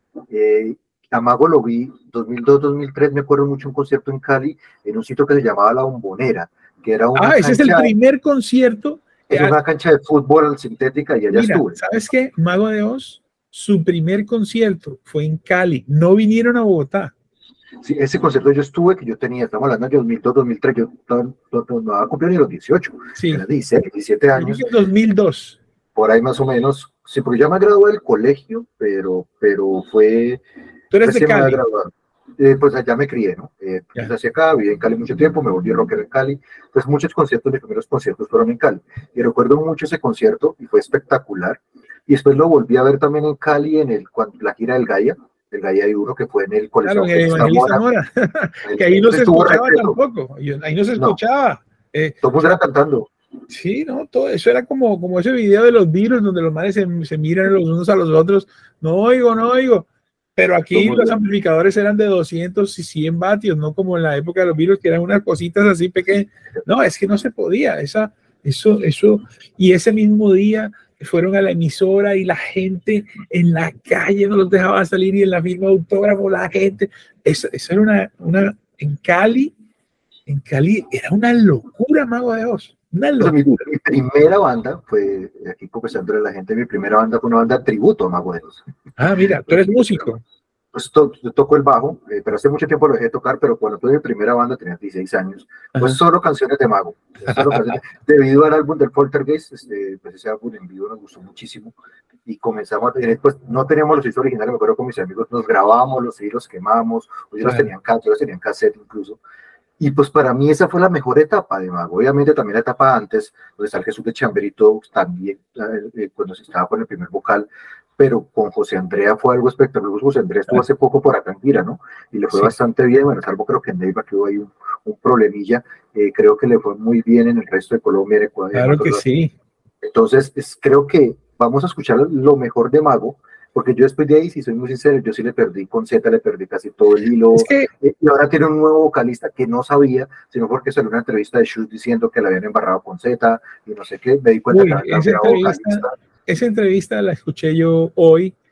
Eh, a Mago lo vi dos mil dos, dos mil tres, me acuerdo mucho un concierto en Cali, en un sitio que se llamaba La Bombonera, que era una Ah, ese cancha, es el primer concierto. Es una cancha de fútbol sintética y allá mira, estuve. ¿sabes qué? Mago de Oz, su primer concierto fue en Cali, no vinieron a Bogotá. Sí, ese concierto yo estuve, que yo tenía, estamos hablando de dos mil dos, dos mil tres, yo no, no, no, no había cumplido ni los dieciocho, sí. era dieciséis, diecisiete años. dos mil dos. Por ahí más o menos, sí, porque ya me gradué del colegio, pero, pero fue... ¿Tú eres de Cali? Eh, pues allá me crié, ¿no? Eh, pues hacia acá, viví en Cali mucho tiempo, me volví rockero en Cali, pues muchos conciertos, mis primeros conciertos fueron en Cali, y recuerdo mucho ese concierto, y fue espectacular, y después lo volví a ver también en Cali, en el, cuando, la gira del Gaia, el Gaia de uno, que fue en el Colegio claro, Evangelista Mora, que ahí no se escuchaba tampoco, ahí no se escuchaba. No, eh, todo el mundo era cantando. Sí, no, todo eso era como, como ese video de los virus donde los madres se, se miran los unos a los otros, no oigo, no oigo. Pero aquí los bien. amplificadores eran de doscientos y cien vatios, no como en la época de los virus, que eran unas cositas así pequeñas. No, es que no se podía. Esa, eso, eso. Y ese mismo día fueron a la emisora y la gente en la calle no los dejaba salir, y en la firma de autógrafo la gente. Eso, eso era una, una. En Cali, en Cali era una locura, Mago de Oz. Una locura. Mi, mi primera banda fue, aquí confesando a la gente, mi primera banda fue una banda de tributo a Mago de Oz. Ah, mira, tú eres músico. Pues to, yo toco el bajo, eh, pero hace mucho tiempo lo dejé de tocar, pero cuando tuve mi primera banda tenía dieciséis años, pues Ajá. solo canciones de Mago, solo canciones, debido al álbum del Poltergeist, este, pues ese álbum en vivo nos gustó muchísimo, y comenzamos a tener, pues no teníamos los discos originales, me acuerdo con mis amigos, nos grabábamos los y los quemamos, o ellos los tenían, ellos los tenían cassette incluso, y pues para mí esa fue la mejor etapa de Mago. Obviamente también la etapa antes, donde está el Jesús de Chamberito, también eh, cuando se estaba con el primer vocal, pero con José Andrea fue algo espectacular. José Andrea estuvo hace poco por acá en Gira, ¿no? Y le fue sí. bastante bien, bueno, salvo creo que en Neiva que hubo ahí un, un problemilla, eh, creo que le fue muy bien en el resto de Colombia, en Ecuador. Claro que sí. Entonces, es, creo que vamos a escuchar lo mejor de Mago, porque yo después de ahí, si soy muy sincero, yo sí le perdí con Z, le perdí casi todo el hilo, es que, eh, y ahora tiene un nuevo vocalista que no sabía, sino porque salió una entrevista de Shoes diciendo que la habían embarrado con Z, y no sé qué, me di cuenta uy, que esa, entrevista, esa entrevista la escuché yo hoy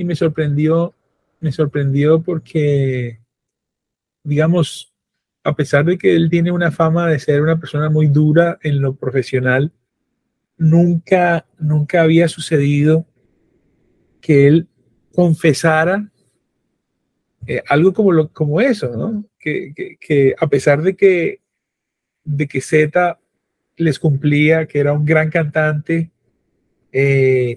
y me sorprendió, me sorprendió porque, digamos, a pesar de que él tiene una fama de ser una persona muy dura en lo profesional, nunca, nunca había sucedido que él confesara eh, algo como, lo, como eso, ¿no? Que, que, que a pesar de que, de que Z les cumplía, que era un gran cantante, eh,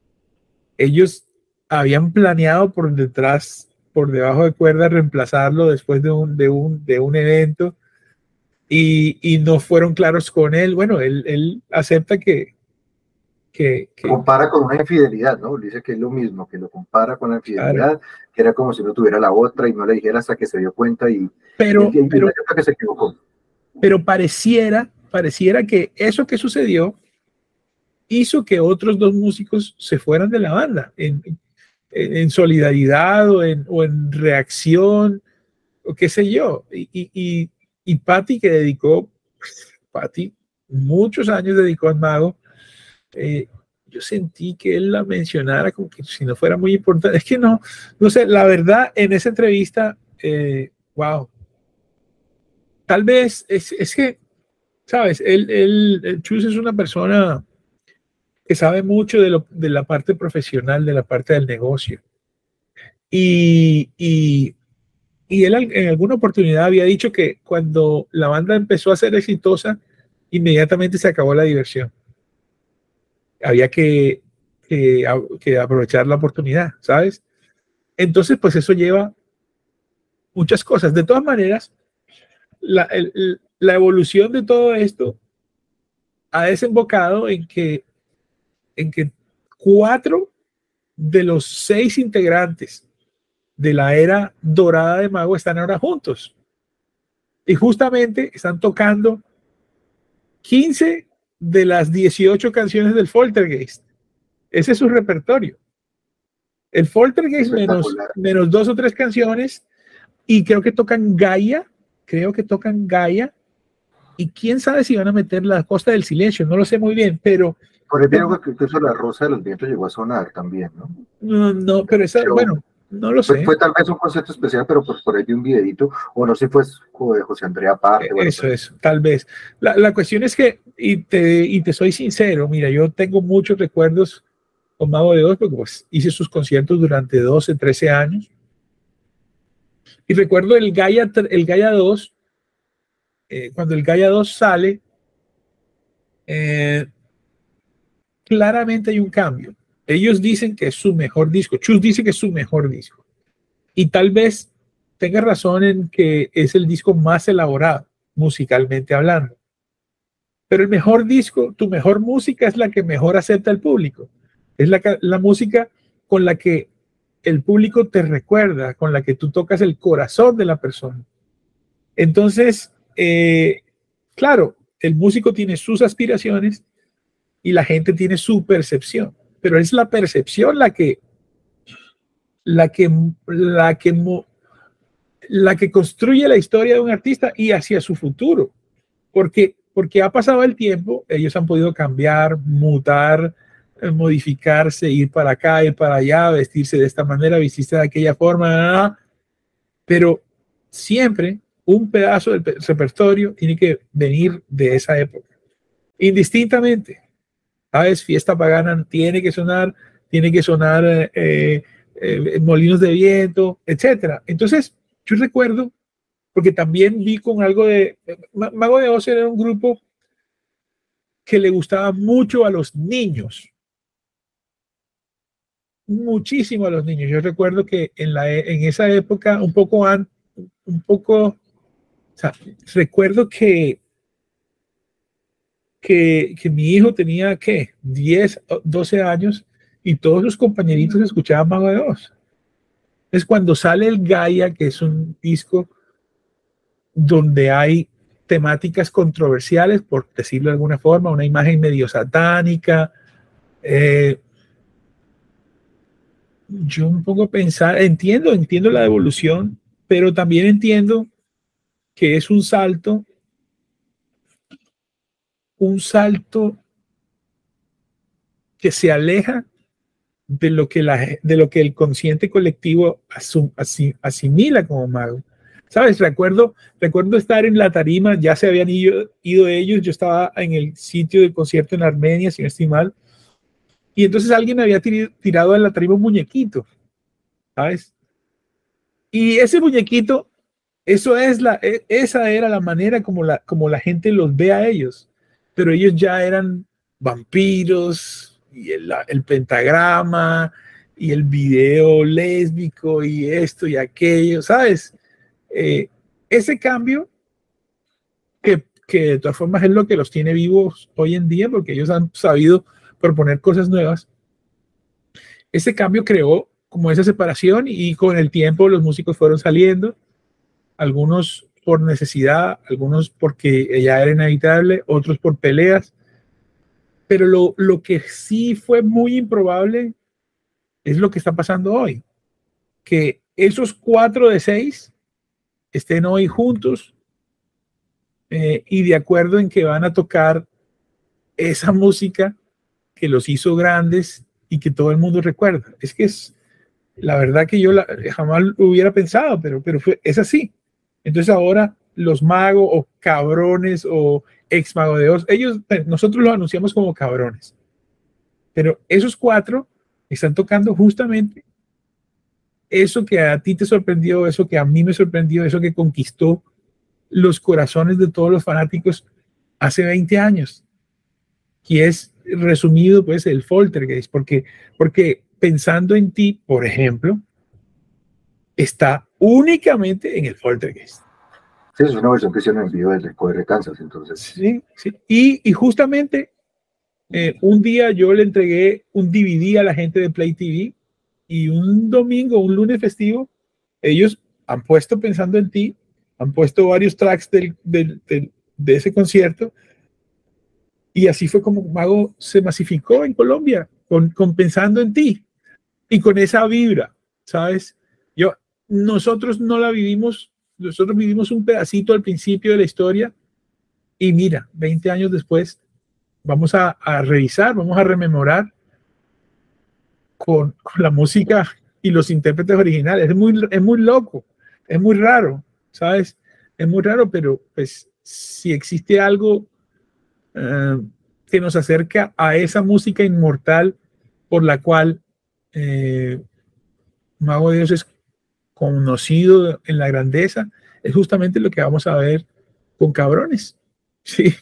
ellos habían planeado por detrás, por debajo de cuerda, reemplazarlo después de un, de un, de un evento y, y no fueron claros con él. Bueno, él, él acepta que, que, que compara con una infidelidad, ¿no? Dice que es lo mismo, que lo compara con la claro, infidelidad, que era como si no tuviera la otra y no le dijera hasta que se dio cuenta y, y, pero, y, y pero, que se equivocó. pero pareciera, pareciera que eso que sucedió hizo que otros dos músicos se fueran de la banda en, en, en solidaridad o en, o en reacción o qué sé yo. Y, y, y, y Patti, que dedicó, Patti, muchos años dedicó a Mago, eh, yo sentí que él la mencionara como que si no fuera muy importante. Es que no, no sé, la verdad, en esa entrevista, eh, wow, tal vez es, es que, sabes, él, él, él, Chus es una persona que sabe mucho de, lo, de la parte profesional, de la parte del negocio. Y, y, y él en alguna oportunidad había dicho que cuando la banda empezó a ser exitosa, inmediatamente se acabó la diversión. Había que, que, que aprovechar la oportunidad, ¿sabes? Entonces, pues eso lleva muchas cosas. De todas maneras, la, el, la evolución de todo esto ha desembocado en que, en que cuatro de los seis integrantes de la era dorada de Mago están ahora juntos. Y justamente están tocando quince de las dieciocho canciones del Poltergeist. Ese es su repertorio. El Poltergeist menos, menos dos o tres canciones y creo que tocan Gaia, creo que tocan Gaia y quién sabe si van a meter La Costa del Silencio, no lo sé muy bien, pero... Por el viejo que incluso La Rosa de los Vientos llegó a sonar también, ¿no? No, no pero esa, pero, bueno, no lo fue, sé. Fue tal vez un concepto especial, pero pues por ahí de un videito, o no sé si fue de José Andrea Parte. Bueno, eso, eso, tal vez. La, la cuestión es que, y te, y te soy sincero, mira, yo tengo muchos recuerdos con Mago de Oz, porque pues hice sus conciertos durante doce, trece años. Y recuerdo el Gaia, el Gaia dos, eh, cuando el Gaia dos sale, eh, claramente hay un cambio. Ellos dicen que es su mejor disco. Chus dice que es su mejor disco. Y tal vez tenga razón en que es el disco más elaborado, musicalmente hablando. Pero el mejor disco, tu mejor música es la que mejor acepta el público. Es la, la música con la que el público te recuerda, con la que tú tocas el corazón de la persona. Entonces, eh, claro, el músico tiene sus aspiraciones y la gente tiene su percepción, pero es la percepción la que, la que, la que, la que construye la historia de un artista y hacia su futuro, porque, porque ha pasado el tiempo, ellos han podido cambiar, mutar, modificarse, ir para acá, ir para allá, vestirse de esta manera, vestirse de aquella forma, pero siempre un pedazo del repertorio tiene que venir de esa época, indistintamente. ¿Sabes? Fiesta Pagana tiene que sonar, tiene que sonar eh, eh, Molinos de Viento, etcétera. Entonces, yo recuerdo, porque también vi con algo de... Mago de Oz era un grupo que le gustaba mucho a los niños. Muchísimo a los niños. Yo recuerdo que en, la, en esa época, un poco antes, un poco... O sea, recuerdo que Que, que mi hijo tenía, ¿qué? diez, doce años y todos sus compañeritos escuchaban Mago de Oz. Es cuando sale el Gaia, que es un disco donde hay temáticas controversiales, por decirlo de alguna forma, una imagen medio satánica. Eh, yo me pongo a pensar, entiendo, entiendo la evolución, pero también entiendo que es un salto, un salto que se aleja de lo que, la, de lo que el consciente colectivo asum, asim, asimila como mago. ¿Sabes? Recuerdo, recuerdo estar en la tarima, ya se habían ido, ido ellos, yo estaba en el sitio del concierto en Armenia, si no estoy mal, y entonces alguien había tir, tirado a la tarima un muñequito, ¿sabes? Y ese muñequito, eso es la, esa era la manera como la, como la gente los ve a ellos, pero ellos ya eran vampiros, y el, el pentagrama, y el video lésbico, y esto y aquello, ¿sabes? Eh, ese cambio, que, que de todas formas es lo que los tiene vivos hoy en día, porque ellos han sabido proponer cosas nuevas, ese cambio creó como esa separación y con el tiempo los músicos fueron saliendo, algunos por necesidad, algunos porque ya era inevitable, otros por peleas, pero lo, lo que sí fue muy improbable es lo que está pasando hoy, que esos cuatro de seis estén hoy juntos eh, y de acuerdo en que van a tocar esa música que los hizo grandes y que todo el mundo recuerda. Es que es la verdad que yo la, jamás lo hubiera pensado, pero, pero fue, es así. Entonces ahora los magos o cabrones o ex mago de Oz, ellos, nosotros los anunciamos como cabrones, pero esos cuatro están tocando justamente eso que a ti te sorprendió, eso que a mí me sorprendió, eso que conquistó los corazones de todos los fanáticos hace veinte años, que es resumido pues el Poltergeist, porque, porque Pensando en Ti, por ejemplo, está únicamente en el Poltergeist. Sí, es una versión que hicieron en vivo desde Cover de Kansas, entonces. Sí, sí. Y, y justamente eh, un día yo le entregué un D V D a la gente de Play T V y un domingo, un lunes festivo, ellos han puesto Pensando en Ti, han puesto varios tracks del, del, del, de ese concierto y así fue como Mago se masificó en Colombia con, con Pensando en Ti y con esa vibra, ¿sabes? Yo, nosotros no la vivimos, nosotros vivimos un pedacito al principio de la historia y mira, veinte años después vamos a, a revisar, vamos a rememorar con, con la música y los intérpretes originales. Es muy, es muy loco, es muy raro, ¿sabes? Es muy raro, pero pues si existe algo uh, que nos acerca a esa música inmortal por la cual eh, Mago de Dios es conocido en la grandeza, es justamente lo que vamos a ver con Cabrones. Sí,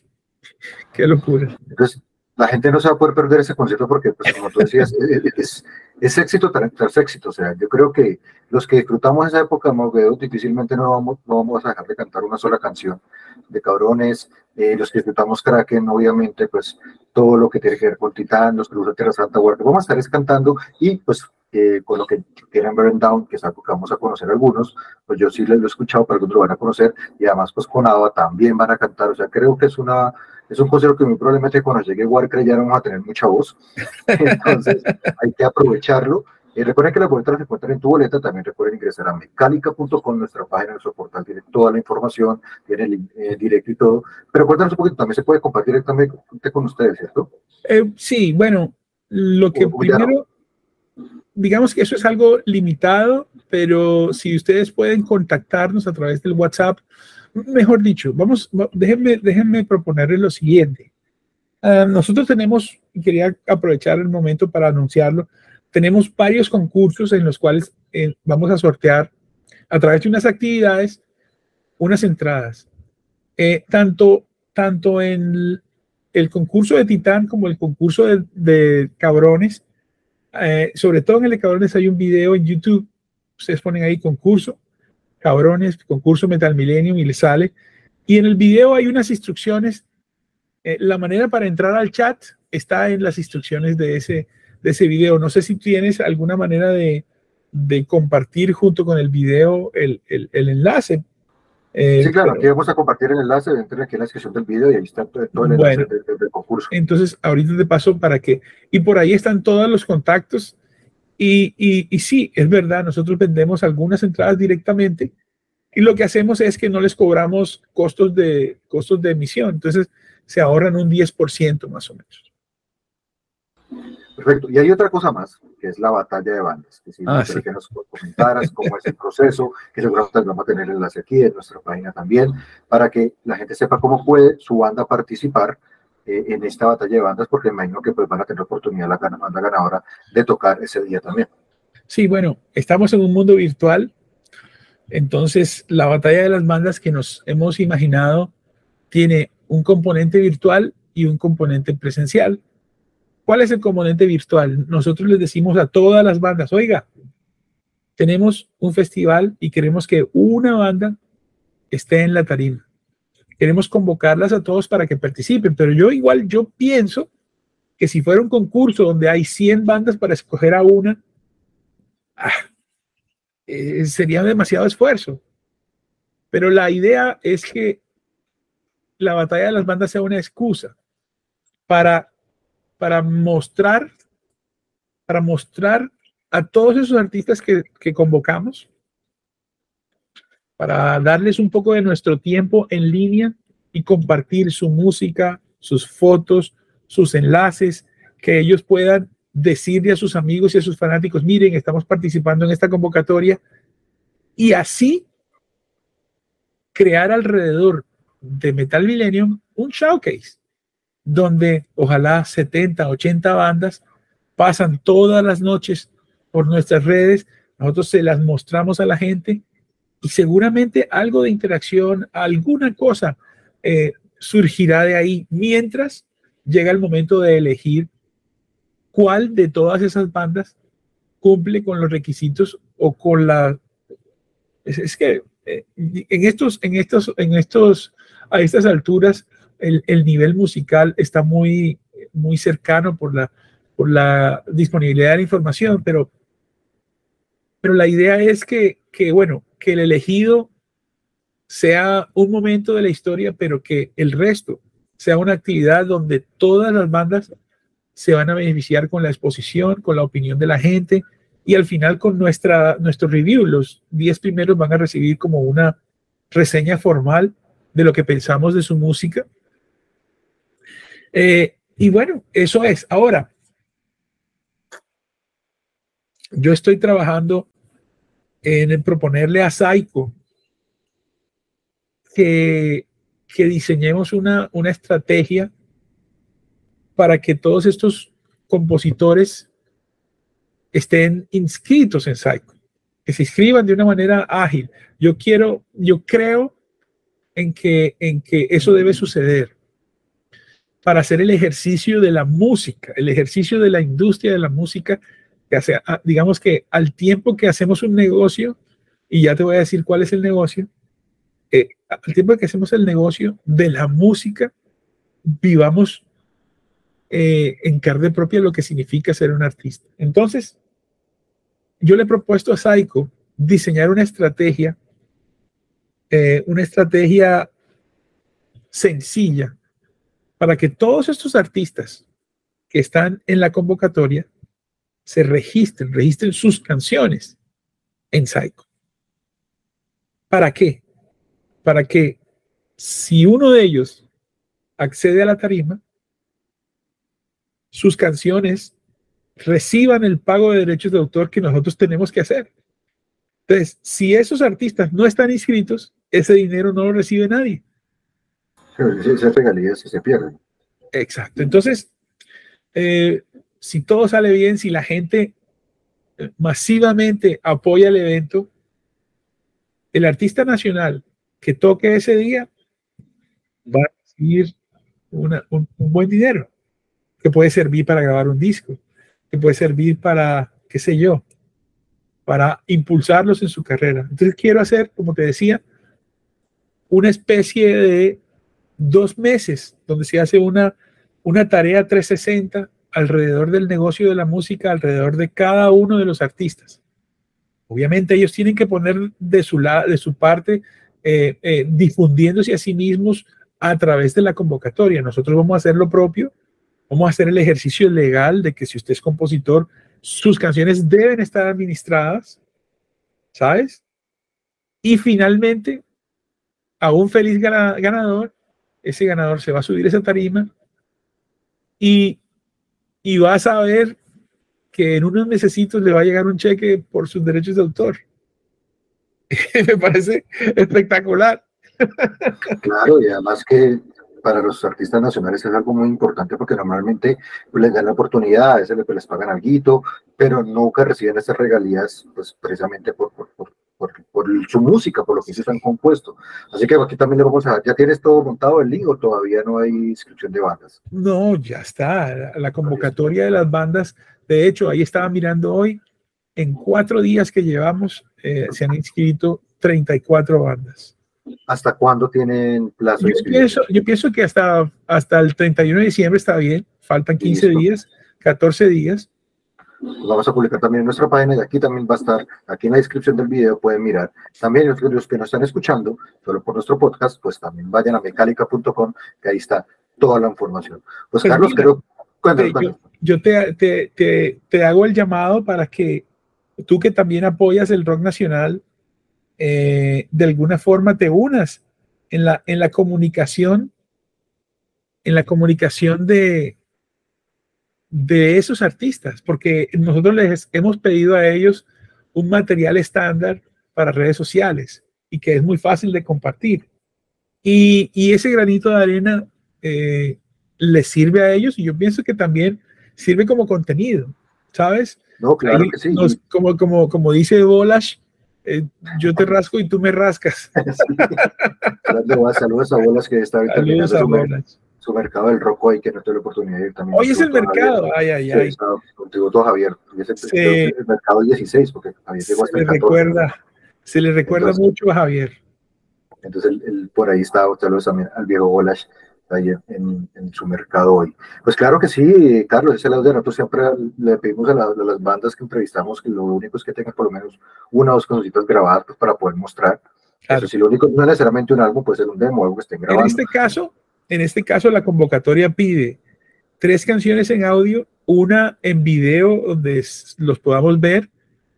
qué locura. Entonces, la gente no se va a poder perder ese concierto porque, pues, como tú decías, es, es, es éxito tras éxito. O sea, yo creo que los que disfrutamos esa época de Mago de Dios difícilmente no vamos, no vamos a dejar de cantar una sola canción de Cabrones. Eh, los que disfrutamos Kraken, obviamente, pues todo lo que tiene que ver con Titán, los que usan Tierra Santa, Guardia, vamos a estar cantando y pues eh, con lo que tienen Burn Down, que es algo que vamos a conocer algunos, pues yo sí lo he escuchado, pero algunos lo van a conocer y además pues con Ava también van a cantar. O sea, creo que es una es un concierto que muy probablemente cuando llegue Warcraft ya no vamos a tener mucha voz, entonces hay que aprovecharlo. Eh, recuerden que las boletas las encuentran en tu boleta, también recuerden ingresar a mecánica punto com, nuestra página, nuestro portal, tiene toda la información, tiene el eh, directo y todo, pero cuéntanos un poquito, también se puede compartir directamente con ustedes, ¿cierto? Eh, sí, bueno, lo que o, primero, digamos que eso es algo limitado, pero si ustedes pueden contactarnos a través del WhatsApp, mejor dicho, vamos, déjenme, déjenme proponerles lo siguiente. Uh, nosotros tenemos, quería aprovechar el momento para anunciarlo, tenemos varios concursos en los cuales eh, vamos a sortear a través de unas actividades, unas entradas. Eh, tanto, tanto en el, el concurso de Titán como el concurso de, de Cabrones, eh, sobre todo en el de Cabrones hay un video en YouTube, ustedes ponen ahí concurso, Cabrones, concurso Metal Millennium y le sale. Y en el video hay unas instrucciones. Eh, la manera para entrar al chat está en las instrucciones de ese, de ese video. No sé si tienes alguna manera de, de compartir junto con el video el, el, el enlace. Eh, sí, claro, pero, aquí vamos a compartir el enlace, entre aquí en la descripción del video y ahí está todo, todo el enlace bueno, del, del, del concurso. Entonces, ahorita te paso para que, y por ahí están todos los contactos. Y, y, y sí, es verdad, nosotros vendemos algunas entradas directamente y lo que hacemos es que no les cobramos costos de, costos de emisión. Entonces, se ahorran un diez por ciento más o menos. Perfecto. Y hay otra cosa más, que es la batalla de bandas. Que si Ah, sí. sí. que nos comentaras cómo es el proceso, que seguramente vamos a tener el enlace aquí en nuestra página también, para que la gente sepa cómo puede su banda participar eh, en esta batalla de bandas, porque me imagino que pues, van a tener oportunidad la banda ganadora de tocar ese día también. Sí, bueno, estamos en un mundo virtual, entonces la batalla de las bandas que nos hemos imaginado tiene un componente virtual y un componente presencial. ¿Cuál es el componente virtual? Nosotros les decimos a todas las bandas, oiga, tenemos un festival y queremos que una banda esté en la tarima. Queremos convocarlas a todos para que participen, pero yo igual, yo pienso que si fuera un concurso donde hay cien bandas para escoger a una, ah, eh, sería demasiado esfuerzo. Pero la idea es que la batalla de las bandas sea una excusa para, para mostrar, para mostrar a todos esos artistas que, que convocamos, para darles un poco de nuestro tiempo en línea y compartir su música, sus fotos, sus enlaces, que ellos puedan decirle a sus amigos y a sus fanáticos, miren, estamos participando en esta convocatoria, y así crear alrededor de Metal Millennium un showcase donde ojalá setenta, ochenta bandas pasan todas las noches por nuestras redes, nosotros se las mostramos a la gente y seguramente algo de interacción, alguna cosa eh, surgirá de ahí mientras llega el momento de elegir cuál de todas esas bandas cumple con los requisitos o con la... Es, es que eh, en estos, en estos, en estos, a estas alturas, el, el nivel musical está muy, muy cercano por la, por la disponibilidad de la información, pero, pero la idea es que, que, bueno, que el elegido sea un momento de la historia, pero que el resto sea una actividad donde todas las bandas se van a beneficiar con la exposición, con la opinión de la gente y al final con nuestra, nuestro review. Los diez primeros van a recibir como una reseña formal de lo que pensamos de su música. Eh, y bueno, eso es. Ahora, yo estoy trabajando en proponerle a Saiko que, que diseñemos una, una estrategia para que todos estos compositores estén inscritos en Saiko, que se inscriban de una manera ágil. Yo quiero, yo creo en que, en que eso debe suceder para hacer el ejercicio de la música, el ejercicio de la industria de la música, que hace, digamos que al tiempo que hacemos un negocio, y ya te voy a decir cuál es el negocio, eh, al tiempo que hacemos el negocio de la música, vivamos eh, en carne propia lo que significa ser un artista. Entonces, yo le he propuesto a Saiko diseñar una estrategia, eh, una estrategia sencilla para que todos estos artistas que están en la convocatoria se registren, registren sus canciones en Saiko. ¿Para qué? Para que si uno de ellos accede a la tarima, sus canciones reciban el pago de derechos de autor que nosotros tenemos que hacer. Entonces, si esos artistas no están inscritos, ese dinero no lo recibe nadie. Esas regalías se pierden. Exacto. Entonces, eh, si todo sale bien, si la gente masivamente apoya el evento, el artista nacional que toque ese día va a recibir una, un, un buen dinero que puede servir para grabar un disco, que puede servir para, qué sé yo, para impulsarlos en su carrera. Entonces quiero hacer, como te decía, una especie de dos meses donde se hace una, una tarea trescientos sesenta alrededor del negocio de la música, alrededor de cada uno de los artistas. Obviamente ellos tienen que poner de su, lado, de su parte, eh, eh, difundiéndose a sí mismos a través de la convocatoria. Nosotros vamos a hacer lo propio, vamos a hacer el ejercicio legal de que si usted es compositor, sus canciones deben estar administradas, ¿sabes? Y finalmente, a un feliz ganador, ese ganador se va a subir a esa tarima y y vas a ver que en unos mesecitos le va a llegar un cheque por sus derechos de autor. Me parece espectacular. Claro, y además que para los artistas nacionales es algo muy importante porque normalmente pues, les dan la oportunidad, a veces les, les pagan alguito, pero nunca reciben esas regalías pues precisamente por, por, por, por, por su música, por lo que ellos han compuesto. Así que aquí también le vamos a, ¿ya tienes todo montado el link o todavía no hay inscripción de bandas? No, ya está, la, la convocatoria de las bandas, de hecho, ahí estaba mirando hoy, en cuatro días que llevamos, eh, se han inscrito treinta y cuatro bandas. ¿Hasta cuándo tienen plazo de Yo pienso, yo pienso que hasta, hasta el treinta y uno de diciembre está bien, faltan quince Listo. días, catorce días. Lo vamos a publicar también en nuestra página y aquí también va a estar, aquí en la descripción del video pueden mirar. También los, los que nos están escuchando, solo por nuestro podcast, pues también vayan a mecálica punto com, que ahí está toda la información. Pues, Pues Carlos, mira, creo... Cuéntanos, yo, cuéntanos. yo te, te, te, te hago el llamado para que tú, que también apoyas el rock nacional, eh, de alguna forma te unas en la, en la comunicación, en la comunicación de, de esos artistas, porque nosotros les hemos pedido a ellos un material estándar para redes sociales y que es muy fácil de compartir. Y, y ese granito de arena eh, les sirve a ellos, y yo pienso que también sirve como contenido, ¿sabes? No, claro Ahí que sí. nos, como, como, como dice Bolash, eh, yo te rasco y tú me rascas. Sí. Saludos a Bolas, que está ahorita Saludos terminando a su, Bolash. su mercado del rock hoy, que no tuve la oportunidad de ir también. Hoy es el mercado, ay, ay, ay. Sí, contigo todo, Javier. Y ese, Se, creo que el mercado dieciséis, porque Javier llegó se hasta le el catorce. recuerda, se le recuerda Entonces, mucho a Javier. Entonces, él, él por ahí está, saludos también al viejo Bolash, ahí en, en su mercado hoy. Pues claro que sí, Carlos, ese lado de nosotros siempre le pedimos a, la, a las bandas que entrevistamos que lo único es que tengan por lo menos una o dos cositas grabadas pues, para poder mostrar. Claro. Eso sí, lo único, no necesariamente un álbum, puede ser un demo, algo que estén grabando. En este caso, en este caso la convocatoria pide tres canciones en audio, una en video donde los podamos ver,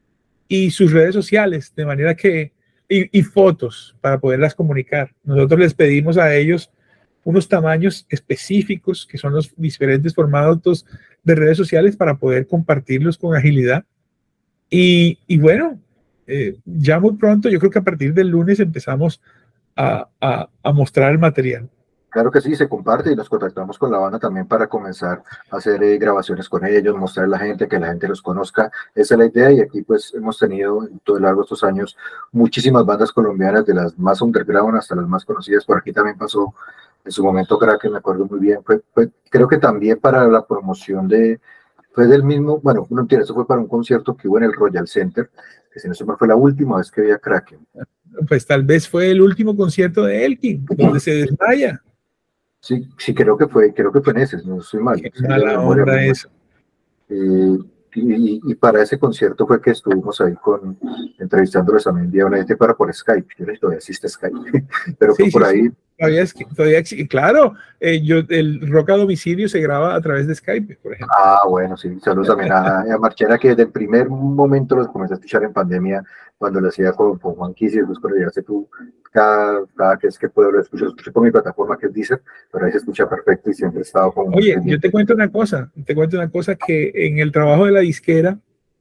y sus redes sociales, de manera que, y, y fotos para poderlas comunicar. Nosotros les pedimos a ellos unos tamaños específicos, que son los diferentes formatos de redes sociales, para poder compartirlos con agilidad. Y, y bueno, eh, ya muy pronto, yo creo que a partir del lunes empezamos a, a, a mostrar el material. Claro que sí, se comparte y nos contactamos con la banda también para comenzar a hacer eh, grabaciones con ellos, mostrar a la gente, que la gente los conozca. Esa es la idea, y aquí pues hemos tenido en todo el largo de estos años muchísimas bandas colombianas, de las más underground hasta las más conocidas. Por aquí también pasó en su momento Kraken, me acuerdo muy bien. Fue, fue, creo que también para la promoción de, fue del mismo, bueno, no entiendo, eso fue para un concierto que hubo en el Royal Center, que si no se me fue la última vez que vi a Kraken. Pues tal vez fue el último concierto de Elkin, donde se desmaya. Sí, sí, creo que fue, creo que fue en ese, no estoy mal. Qué Sí, mala onda eso. Eh, y, y para ese concierto fue que estuvimos ahí con, entrevistándolos también día una vez para por Skype. Yo no sé si todavía existe Skype, pero Sí, fue por sí, ahí. sí. Todavía, es, todavía claro, eh, yo, el rock a domicilio se graba a través de Skype, por ejemplo. Ah, bueno, sí, saludos también a, a Marchena, que desde el primer momento los comencé a escuchar en pandemia, cuando lo hacía con, con Juan Kiss, y después cuando llegaste tú, cada, cada que es que puedo lo escucho, lo escucho por mi plataforma que es Deezer, pero ahí se escucha perfecto y siempre he estado con... Oye, yo te cuento una cosa, te cuento una cosa, que en el trabajo de la disquera,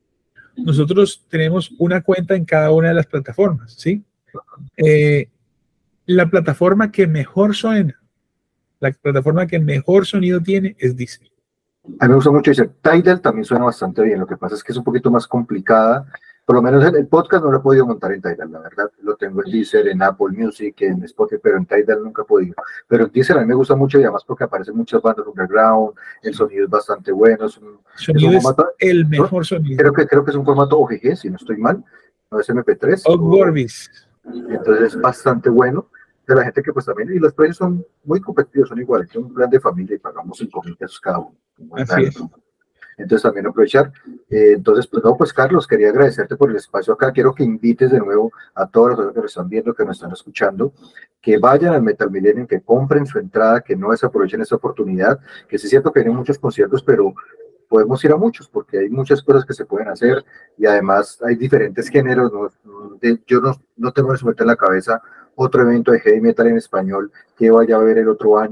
nosotros tenemos una cuenta en cada una de las plataformas, ¿sí? Eh, la plataforma que mejor suena, la plataforma que mejor sonido tiene es Deezer. A mí me gusta mucho Deezer. Tidal también suena bastante bien, lo que pasa es que es un poquito más complicada. Por lo menos el podcast no lo he podido montar en Tidal, la verdad. Lo tengo en Deezer, en Apple Music, en Spotify, pero en Tidal nunca he podido. Pero en Deezer a mí me gusta mucho, y además porque aparecen muchas bandas underground, el sonido es bastante bueno. Es un, sonido es un es formato, el mejor ¿no? sonido. Creo que, creo que es un formato O G G, si no estoy mal, no es M P tres. Ogg Vorbis. Entonces es bastante bueno. De la gente que pues también, y los precios son muy competitivos, son iguales, son un plan de familia y pagamos cinco mil pesos cada uno. Así es. Entonces también aprovechar. Eh, entonces, pues no, pues Carlos, quería agradecerte por el espacio acá. Quiero que invites de nuevo a todos los que nos están viendo, que nos están escuchando, que vayan al Metal Millennium, que compren su entrada, que no desaprovechen esta oportunidad, que sí es cierto que vienen muchos conciertos, pero podemos ir a muchos, porque hay muchas cosas que se pueden hacer, y además hay diferentes géneros. ¿No? De, yo no, no tengo en su mente en la cabeza otro evento de heavy metal en español que vaya a haber el otro año.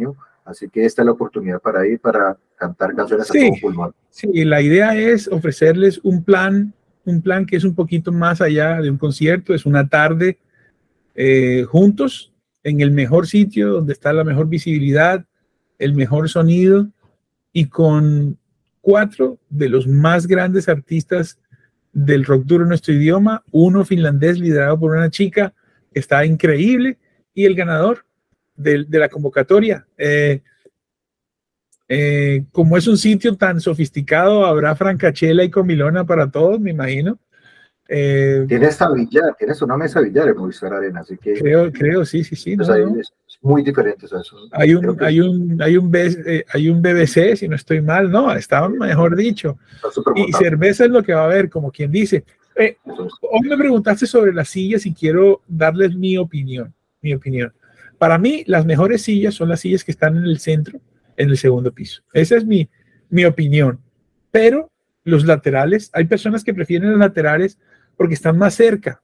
Así que esta es la oportunidad para ir, para cantar canciones Sí, a todo pulmón. sí, la idea es ofrecerles un plan, un plan que es un poquito más allá de un concierto, es una tarde eh, juntos en el mejor sitio donde está la mejor visibilidad, el mejor sonido y con cuatro de los más grandes artistas del rock duro en nuestro idioma, uno finlandés liderado por una chica que está increíble y el ganador de, de la convocatoria. Eh, eh, como es un sitio tan sofisticado, habrá francachela y comilona para todos, me imagino. Eh, Tienes esta billar, tienes una mesa billar en Movistar Arena, así que creo, creo, sí, sí, sí. pues No, ahí no. es muy diferente. O sea, es un- Hay creo un, que hay un, hay un, B- eh, hay un B B C, si no estoy mal, no, está mejor dicho. está súper Y montado. cerveza es lo que va a haber, como quien dice. Eh, Eso es. hoy me preguntaste sobre las sillas y quiero darles mi opinión, mi opinión. Para mí, las mejores sillas son las sillas que están en el centro, en el segundo piso. Esa es mi, mi opinión. Pero los laterales, hay personas que prefieren los laterales porque están más cerca.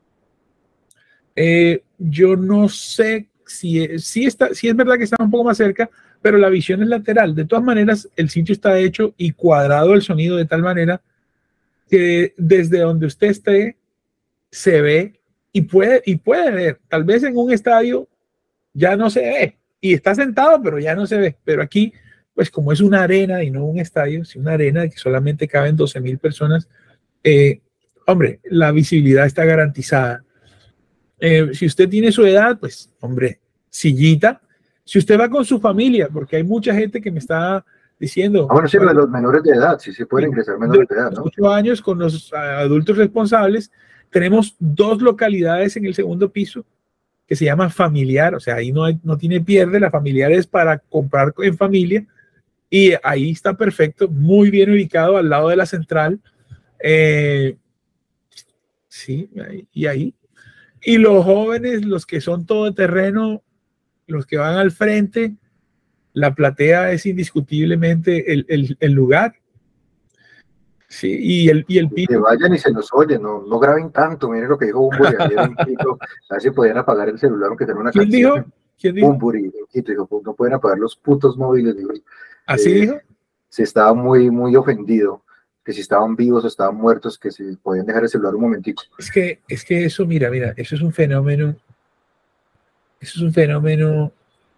Eh, yo no sé si, si, está, si es verdad que están un poco más cerca, pero la visión es lateral. De todas maneras, el sitio está hecho y cuadrado el sonido de tal manera que desde donde usted esté se ve y puede, y puede ver. Tal vez en un estadio ya no se ve y está sentado, pero ya no se ve. Pero aquí, pues como es una arena y no un estadio, es una arena que solamente caben doce mil personas, eh, hombre, la visibilidad está garantizada. Eh, si usted tiene su edad, pues, hombre, sillita. Si usted va con su familia, porque hay mucha gente que me está diciendo, Ah, bueno, sí, lo de los menores de edad, sí, sí pueden ingresar menores de edad, de ¿no? ocho años con los adultos responsables, tenemos dos localidades en el segundo piso que se llama familiar, o sea, ahí no, hay, no tiene pierde, la familiar es para comprar en familia y ahí está perfecto, muy bien ubicado al lado de la central. Eh, sí, y ahí. Y los jóvenes, los que son todoterreno, los que van al frente, la platea es indiscutiblemente el, el, el lugar. Sí, y el, y el Que piso. vayan y se nos oyen, no, no graben tanto. Miren lo que dijo Bumburi ayer en Quito, a ver si podían apagar el celular aunque tenga una ¿Quién canción. dijo? ¿Quién dijo? Bumburi en Quito dijo, no pueden apagar los putos móviles. Dijo, ¿Así eh, dijo? se estaba muy, muy ofendido, que si estaban vivos o estaban muertos, que si podían dejar el celular un momentico. Es que, es que eso, mira, mira, eso es un fenómeno, eso es un fenómeno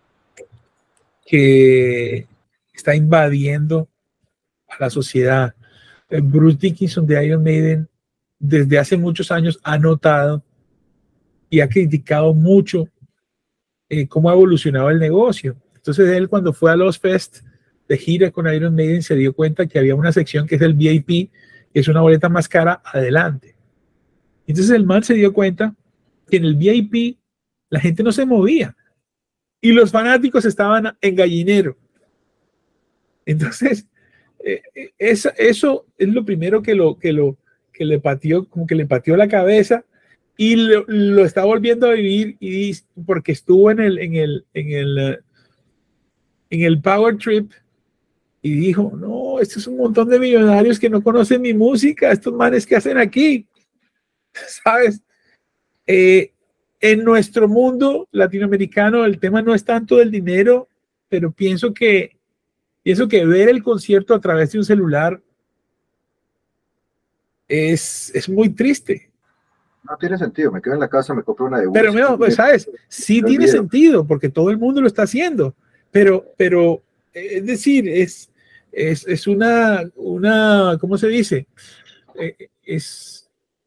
que está invadiendo a la sociedad. Bruce Dickinson de Iron Maiden desde hace muchos años ha notado y ha criticado mucho eh, cómo ha evolucionado el negocio. Entonces él cuando fue a los Fest de gira con Iron Maiden se dio cuenta que había una sección que es el V I P, que es una boleta más cara adelante. Entonces el man se dio cuenta que en el V I P la gente no se movía y los fanáticos estaban en gallinero. Entonces, eh, esa, eso es lo primero que, lo, que, lo, que le pateó, como que le pateó la cabeza y lo, lo está volviendo a vivir y porque estuvo en el, en el, en el, en el Power Trip y dijo, no, esto es un montón de millonarios que no conocen mi música, estos manes que hacen aquí, ¿sabes? Eh, en nuestro mundo latinoamericano el tema no es tanto del dinero, pero pienso que pienso que ver el concierto a través de un celular es, es muy triste. No tiene sentido, me quedo en la casa, me compro una de Pero, no, pues, ¿sabes? Sí no tiene olvido. sentido, porque todo el mundo lo está haciendo, pero, pero es decir, es, es, es una, una, ¿cómo se dice? Eh, es,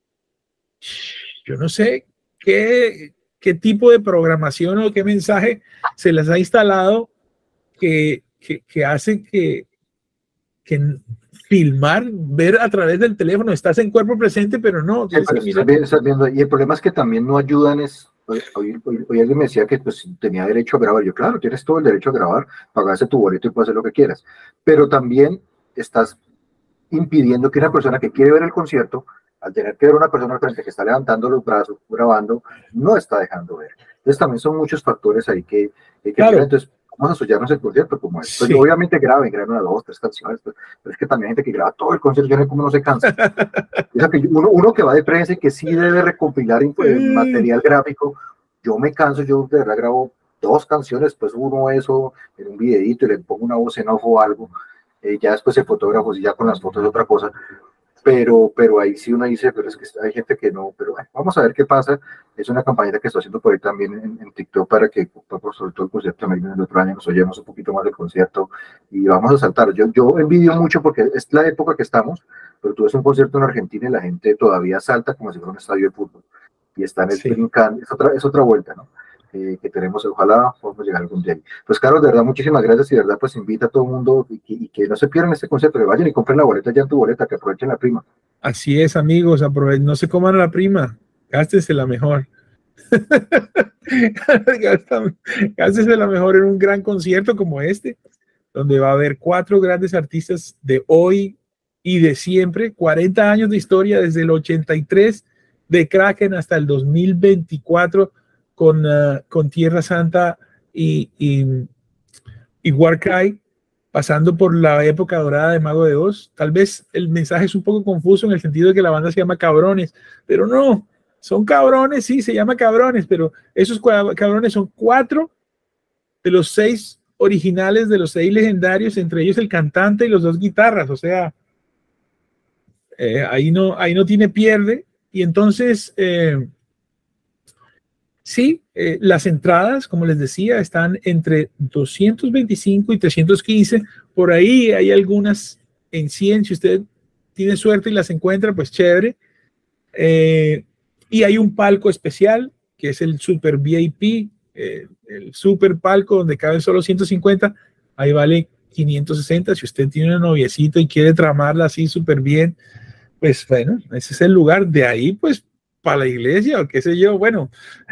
yo no sé qué, qué tipo de programación o qué mensaje se les ha instalado que, que, que hace que, que filmar, ver a través del teléfono, estás en cuerpo presente, pero no. Sí, pero estás viendo, estás viendo, y el problema es que también no ayudan, es, hoy, hoy, hoy alguien me decía que pues, tenía derecho a grabar, yo claro, tienes todo el derecho a grabar, pagarse tu boleto y puedes hacer lo que quieras, pero también estás impidiendo que una persona que quiere ver el concierto, al tener que ver una persona al frente que está levantando los brazos, grabando, no está dejando ver. Entonces también son muchos factores ahí que, que, claro. mirar, entonces vamos a asociarnos el concierto como es. Pues, sí. Obviamente graben, graben una, dos, tres canciones, pero, pero es que también hay gente que graba todo el concierto, yo no sé cómo no se cansa. O sea, que uno, uno que va de prensa y que sí debe recompilar material gráfico, yo me canso, yo de verdad grabo dos canciones, pues uno eso en un videito y le pongo una voz en off o algo, eh, ya después el fotógrafo y ya con las fotos es otra cosa, pero, pero ahí sí uno dice, pero es que hay gente que no, pero bueno, vamos a ver qué pasa. Es una campaña que estoy haciendo por ahí también en, en TikTok para que, por sobre todo el concierto también el otro año nos oyemos un poquito más del concierto y vamos a saltar. Yo, yo envidio mucho porque es la época que estamos, pero tú ves un concierto en Argentina y la gente todavía salta como si fuera un estadio de fútbol y están Sí. brincando, es otra, es otra vuelta, ¿no? Eh, que tenemos, ojalá podamos llegar algún día ahí. Pues Carlos, de verdad, muchísimas gracias y de verdad, pues invita a todo el mundo y que, y que no se pierdan este concierto, que vayan y compren la boleta ya en tu boleta, que aprovechen la prima. Así es, amigos, aprove- no se coman a la prima, gástensela mejor. Gástensela mejor en un gran concierto como este, donde va a haber cuatro grandes artistas de hoy y de siempre, cuarenta años de historia desde el ochenta y tres de Kraken hasta el dos mil veinticuatro con, uh, con Tierra Santa y, y, y Warcry, pasando por la época dorada de Mago de Oz. Tal vez el mensaje es un poco confuso en el sentido de que la banda se llama Cabrones, pero no, son cabrones, sí, se llama Cabrones, pero esos cabrones son cuatro de los seis originales, de los seis legendarios, entre ellos el cantante y los dos guitarras, o sea, eh, ahí, no, ahí no tiene pierde. Y entonces, eh, sí, eh, las entradas, como les decía, están entre doscientos veinticinco y trescientos quince. Por ahí hay algunas en cien. Si usted tiene suerte y las encuentra, pues chévere. Eh, y hay un palco especial, que es el Super V I P, eh, el super palco donde caben solo ciento cincuenta. Ahí vale quinientos sesenta. Si usted tiene una noviecita y quiere tramarla así súper bien, pues bueno, ese es el lugar. De ahí, pues, para la iglesia o qué sé yo, bueno.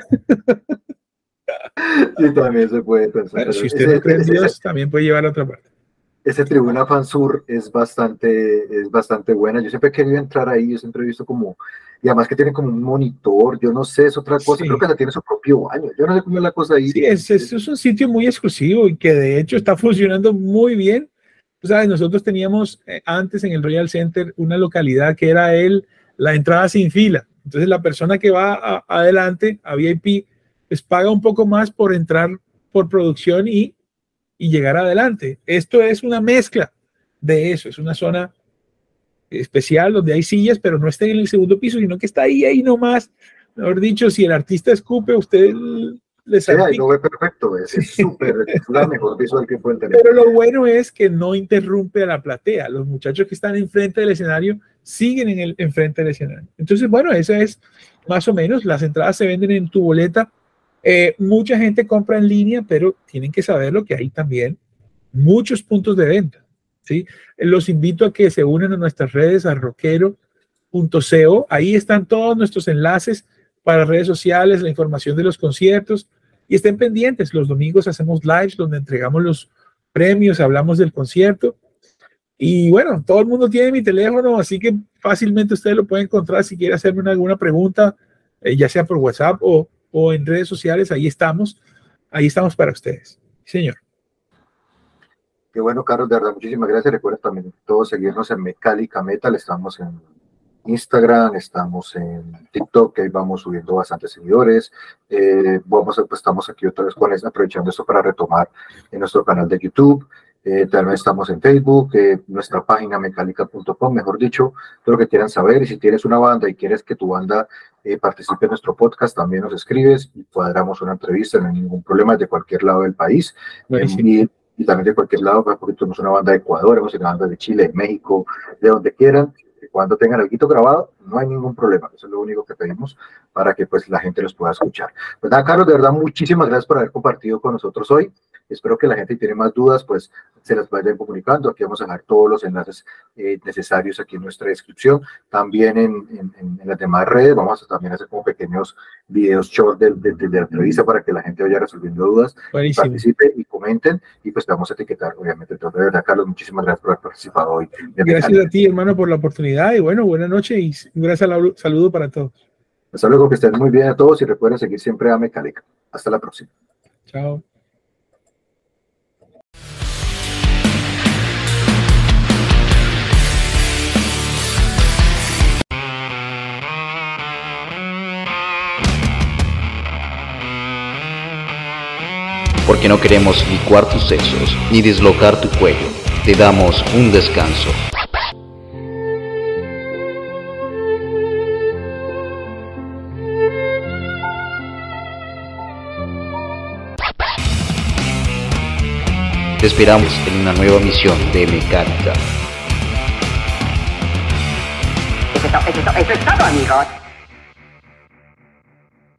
Sí, también se puede pensar. Bueno, si usted ese, no cree en ese, Dios, ese, también puede llevar a otra parte. ese Tribuna Fan Sur es bastante, es bastante buena. Yo siempre he querido entrar ahí, yo siempre he visto como, y además que tiene como un monitor, yo no sé, es otra cosa, Sí. creo que hasta tiene su propio baño. Yo no sé cómo es la cosa ahí. Sí, es, es, es un sitio muy exclusivo y que de hecho está funcionando muy bien. Tú sabes, nosotros teníamos eh, antes en el Royal Center una localidad que era el, la entrada sin fila. Entonces la persona que va a, adelante a V I P pues paga un poco más por entrar por producción y, y llegar adelante. Esto es una mezcla de eso, es una zona especial donde hay sillas, pero no está en el segundo piso, sino que está ahí, ahí nomás. Mejor dicho, si el artista escupe, usted le salpica. Sí, no ve perfecto, es súper, es la mejor visual que pueden tener. Pero lo bueno es que no interrumpe a la platea. Los muchachos que están enfrente del escenario siguen en el enfrente del escenario. Entonces, bueno, esa es más o menos. Las entradas se venden en tu boleta. Eh, mucha gente compra en línea, pero tienen que saberlo que hay también muchos puntos de venta, ¿sí? Los invito a que se unan a nuestras redes, a rockero punto co. Ahí están todos nuestros enlaces para redes sociales, la información de los conciertos. Y estén pendientes, los domingos hacemos lives donde entregamos los premios, hablamos del concierto. Y bueno, todo el mundo tiene mi teléfono, así que fácilmente ustedes lo pueden encontrar si quiere hacerme una, alguna pregunta, eh, ya sea por WhatsApp o, o en redes sociales, ahí estamos, ahí estamos para ustedes. Señor. Qué bueno, Carlos, de verdad, muchísimas gracias. Recuerden también todos seguirnos en Mecálica Metal, estamos en Instagram, estamos en TikTok, que ahí vamos subiendo bastantes seguidores. Eh, vamos a, pues estamos aquí otra vez con eso, aprovechando esto para retomar en nuestro canal de YouTube. Eh, también estamos en Facebook, eh, nuestra página mecálica punto com, mejor dicho, todo lo que quieran saber. Y si tienes una banda y quieres que tu banda eh, participe en nuestro podcast, también nos escribes y cuadramos una entrevista, no hay ningún problema, de cualquier lado del país. Eh, y, y también de cualquier lado, porque tenemos una banda de Ecuador, hemos una banda de Chile, de México, de donde quieran. Cuando tengan el guito grabado, no hay ningún problema. Eso es lo único que pedimos para que pues la gente los pueda escuchar. Pues nada, Carlos, de verdad, muchísimas gracias por haber compartido con nosotros hoy. Espero que la gente que tiene más dudas, pues se las vayan comunicando. Aquí vamos a dejar todos los enlaces eh, necesarios aquí en nuestra descripción. También en, en, en las demás redes vamos a también hacer como pequeños videos short de, de, de la entrevista para que la gente vaya resolviendo dudas, y participe y comenten. Y pues te vamos a etiquetar, obviamente. Entonces, de verdad, Carlos, muchísimas gracias por haber participado hoy. Gracias a ti, hermano, por la oportunidad. Y bueno, buenas noches y un gran saludo para todos. Hasta luego, que estén muy bien a todos y recuerden seguir siempre a Mecálica. Hasta la próxima. Chao. porque no queremos licuar tus sesos ni dislocar tu cuello. Te damos un descanso. Te esperamos en una nueva misión de mecánica. Eso es todo, eso es todo, eso es todo, amigos.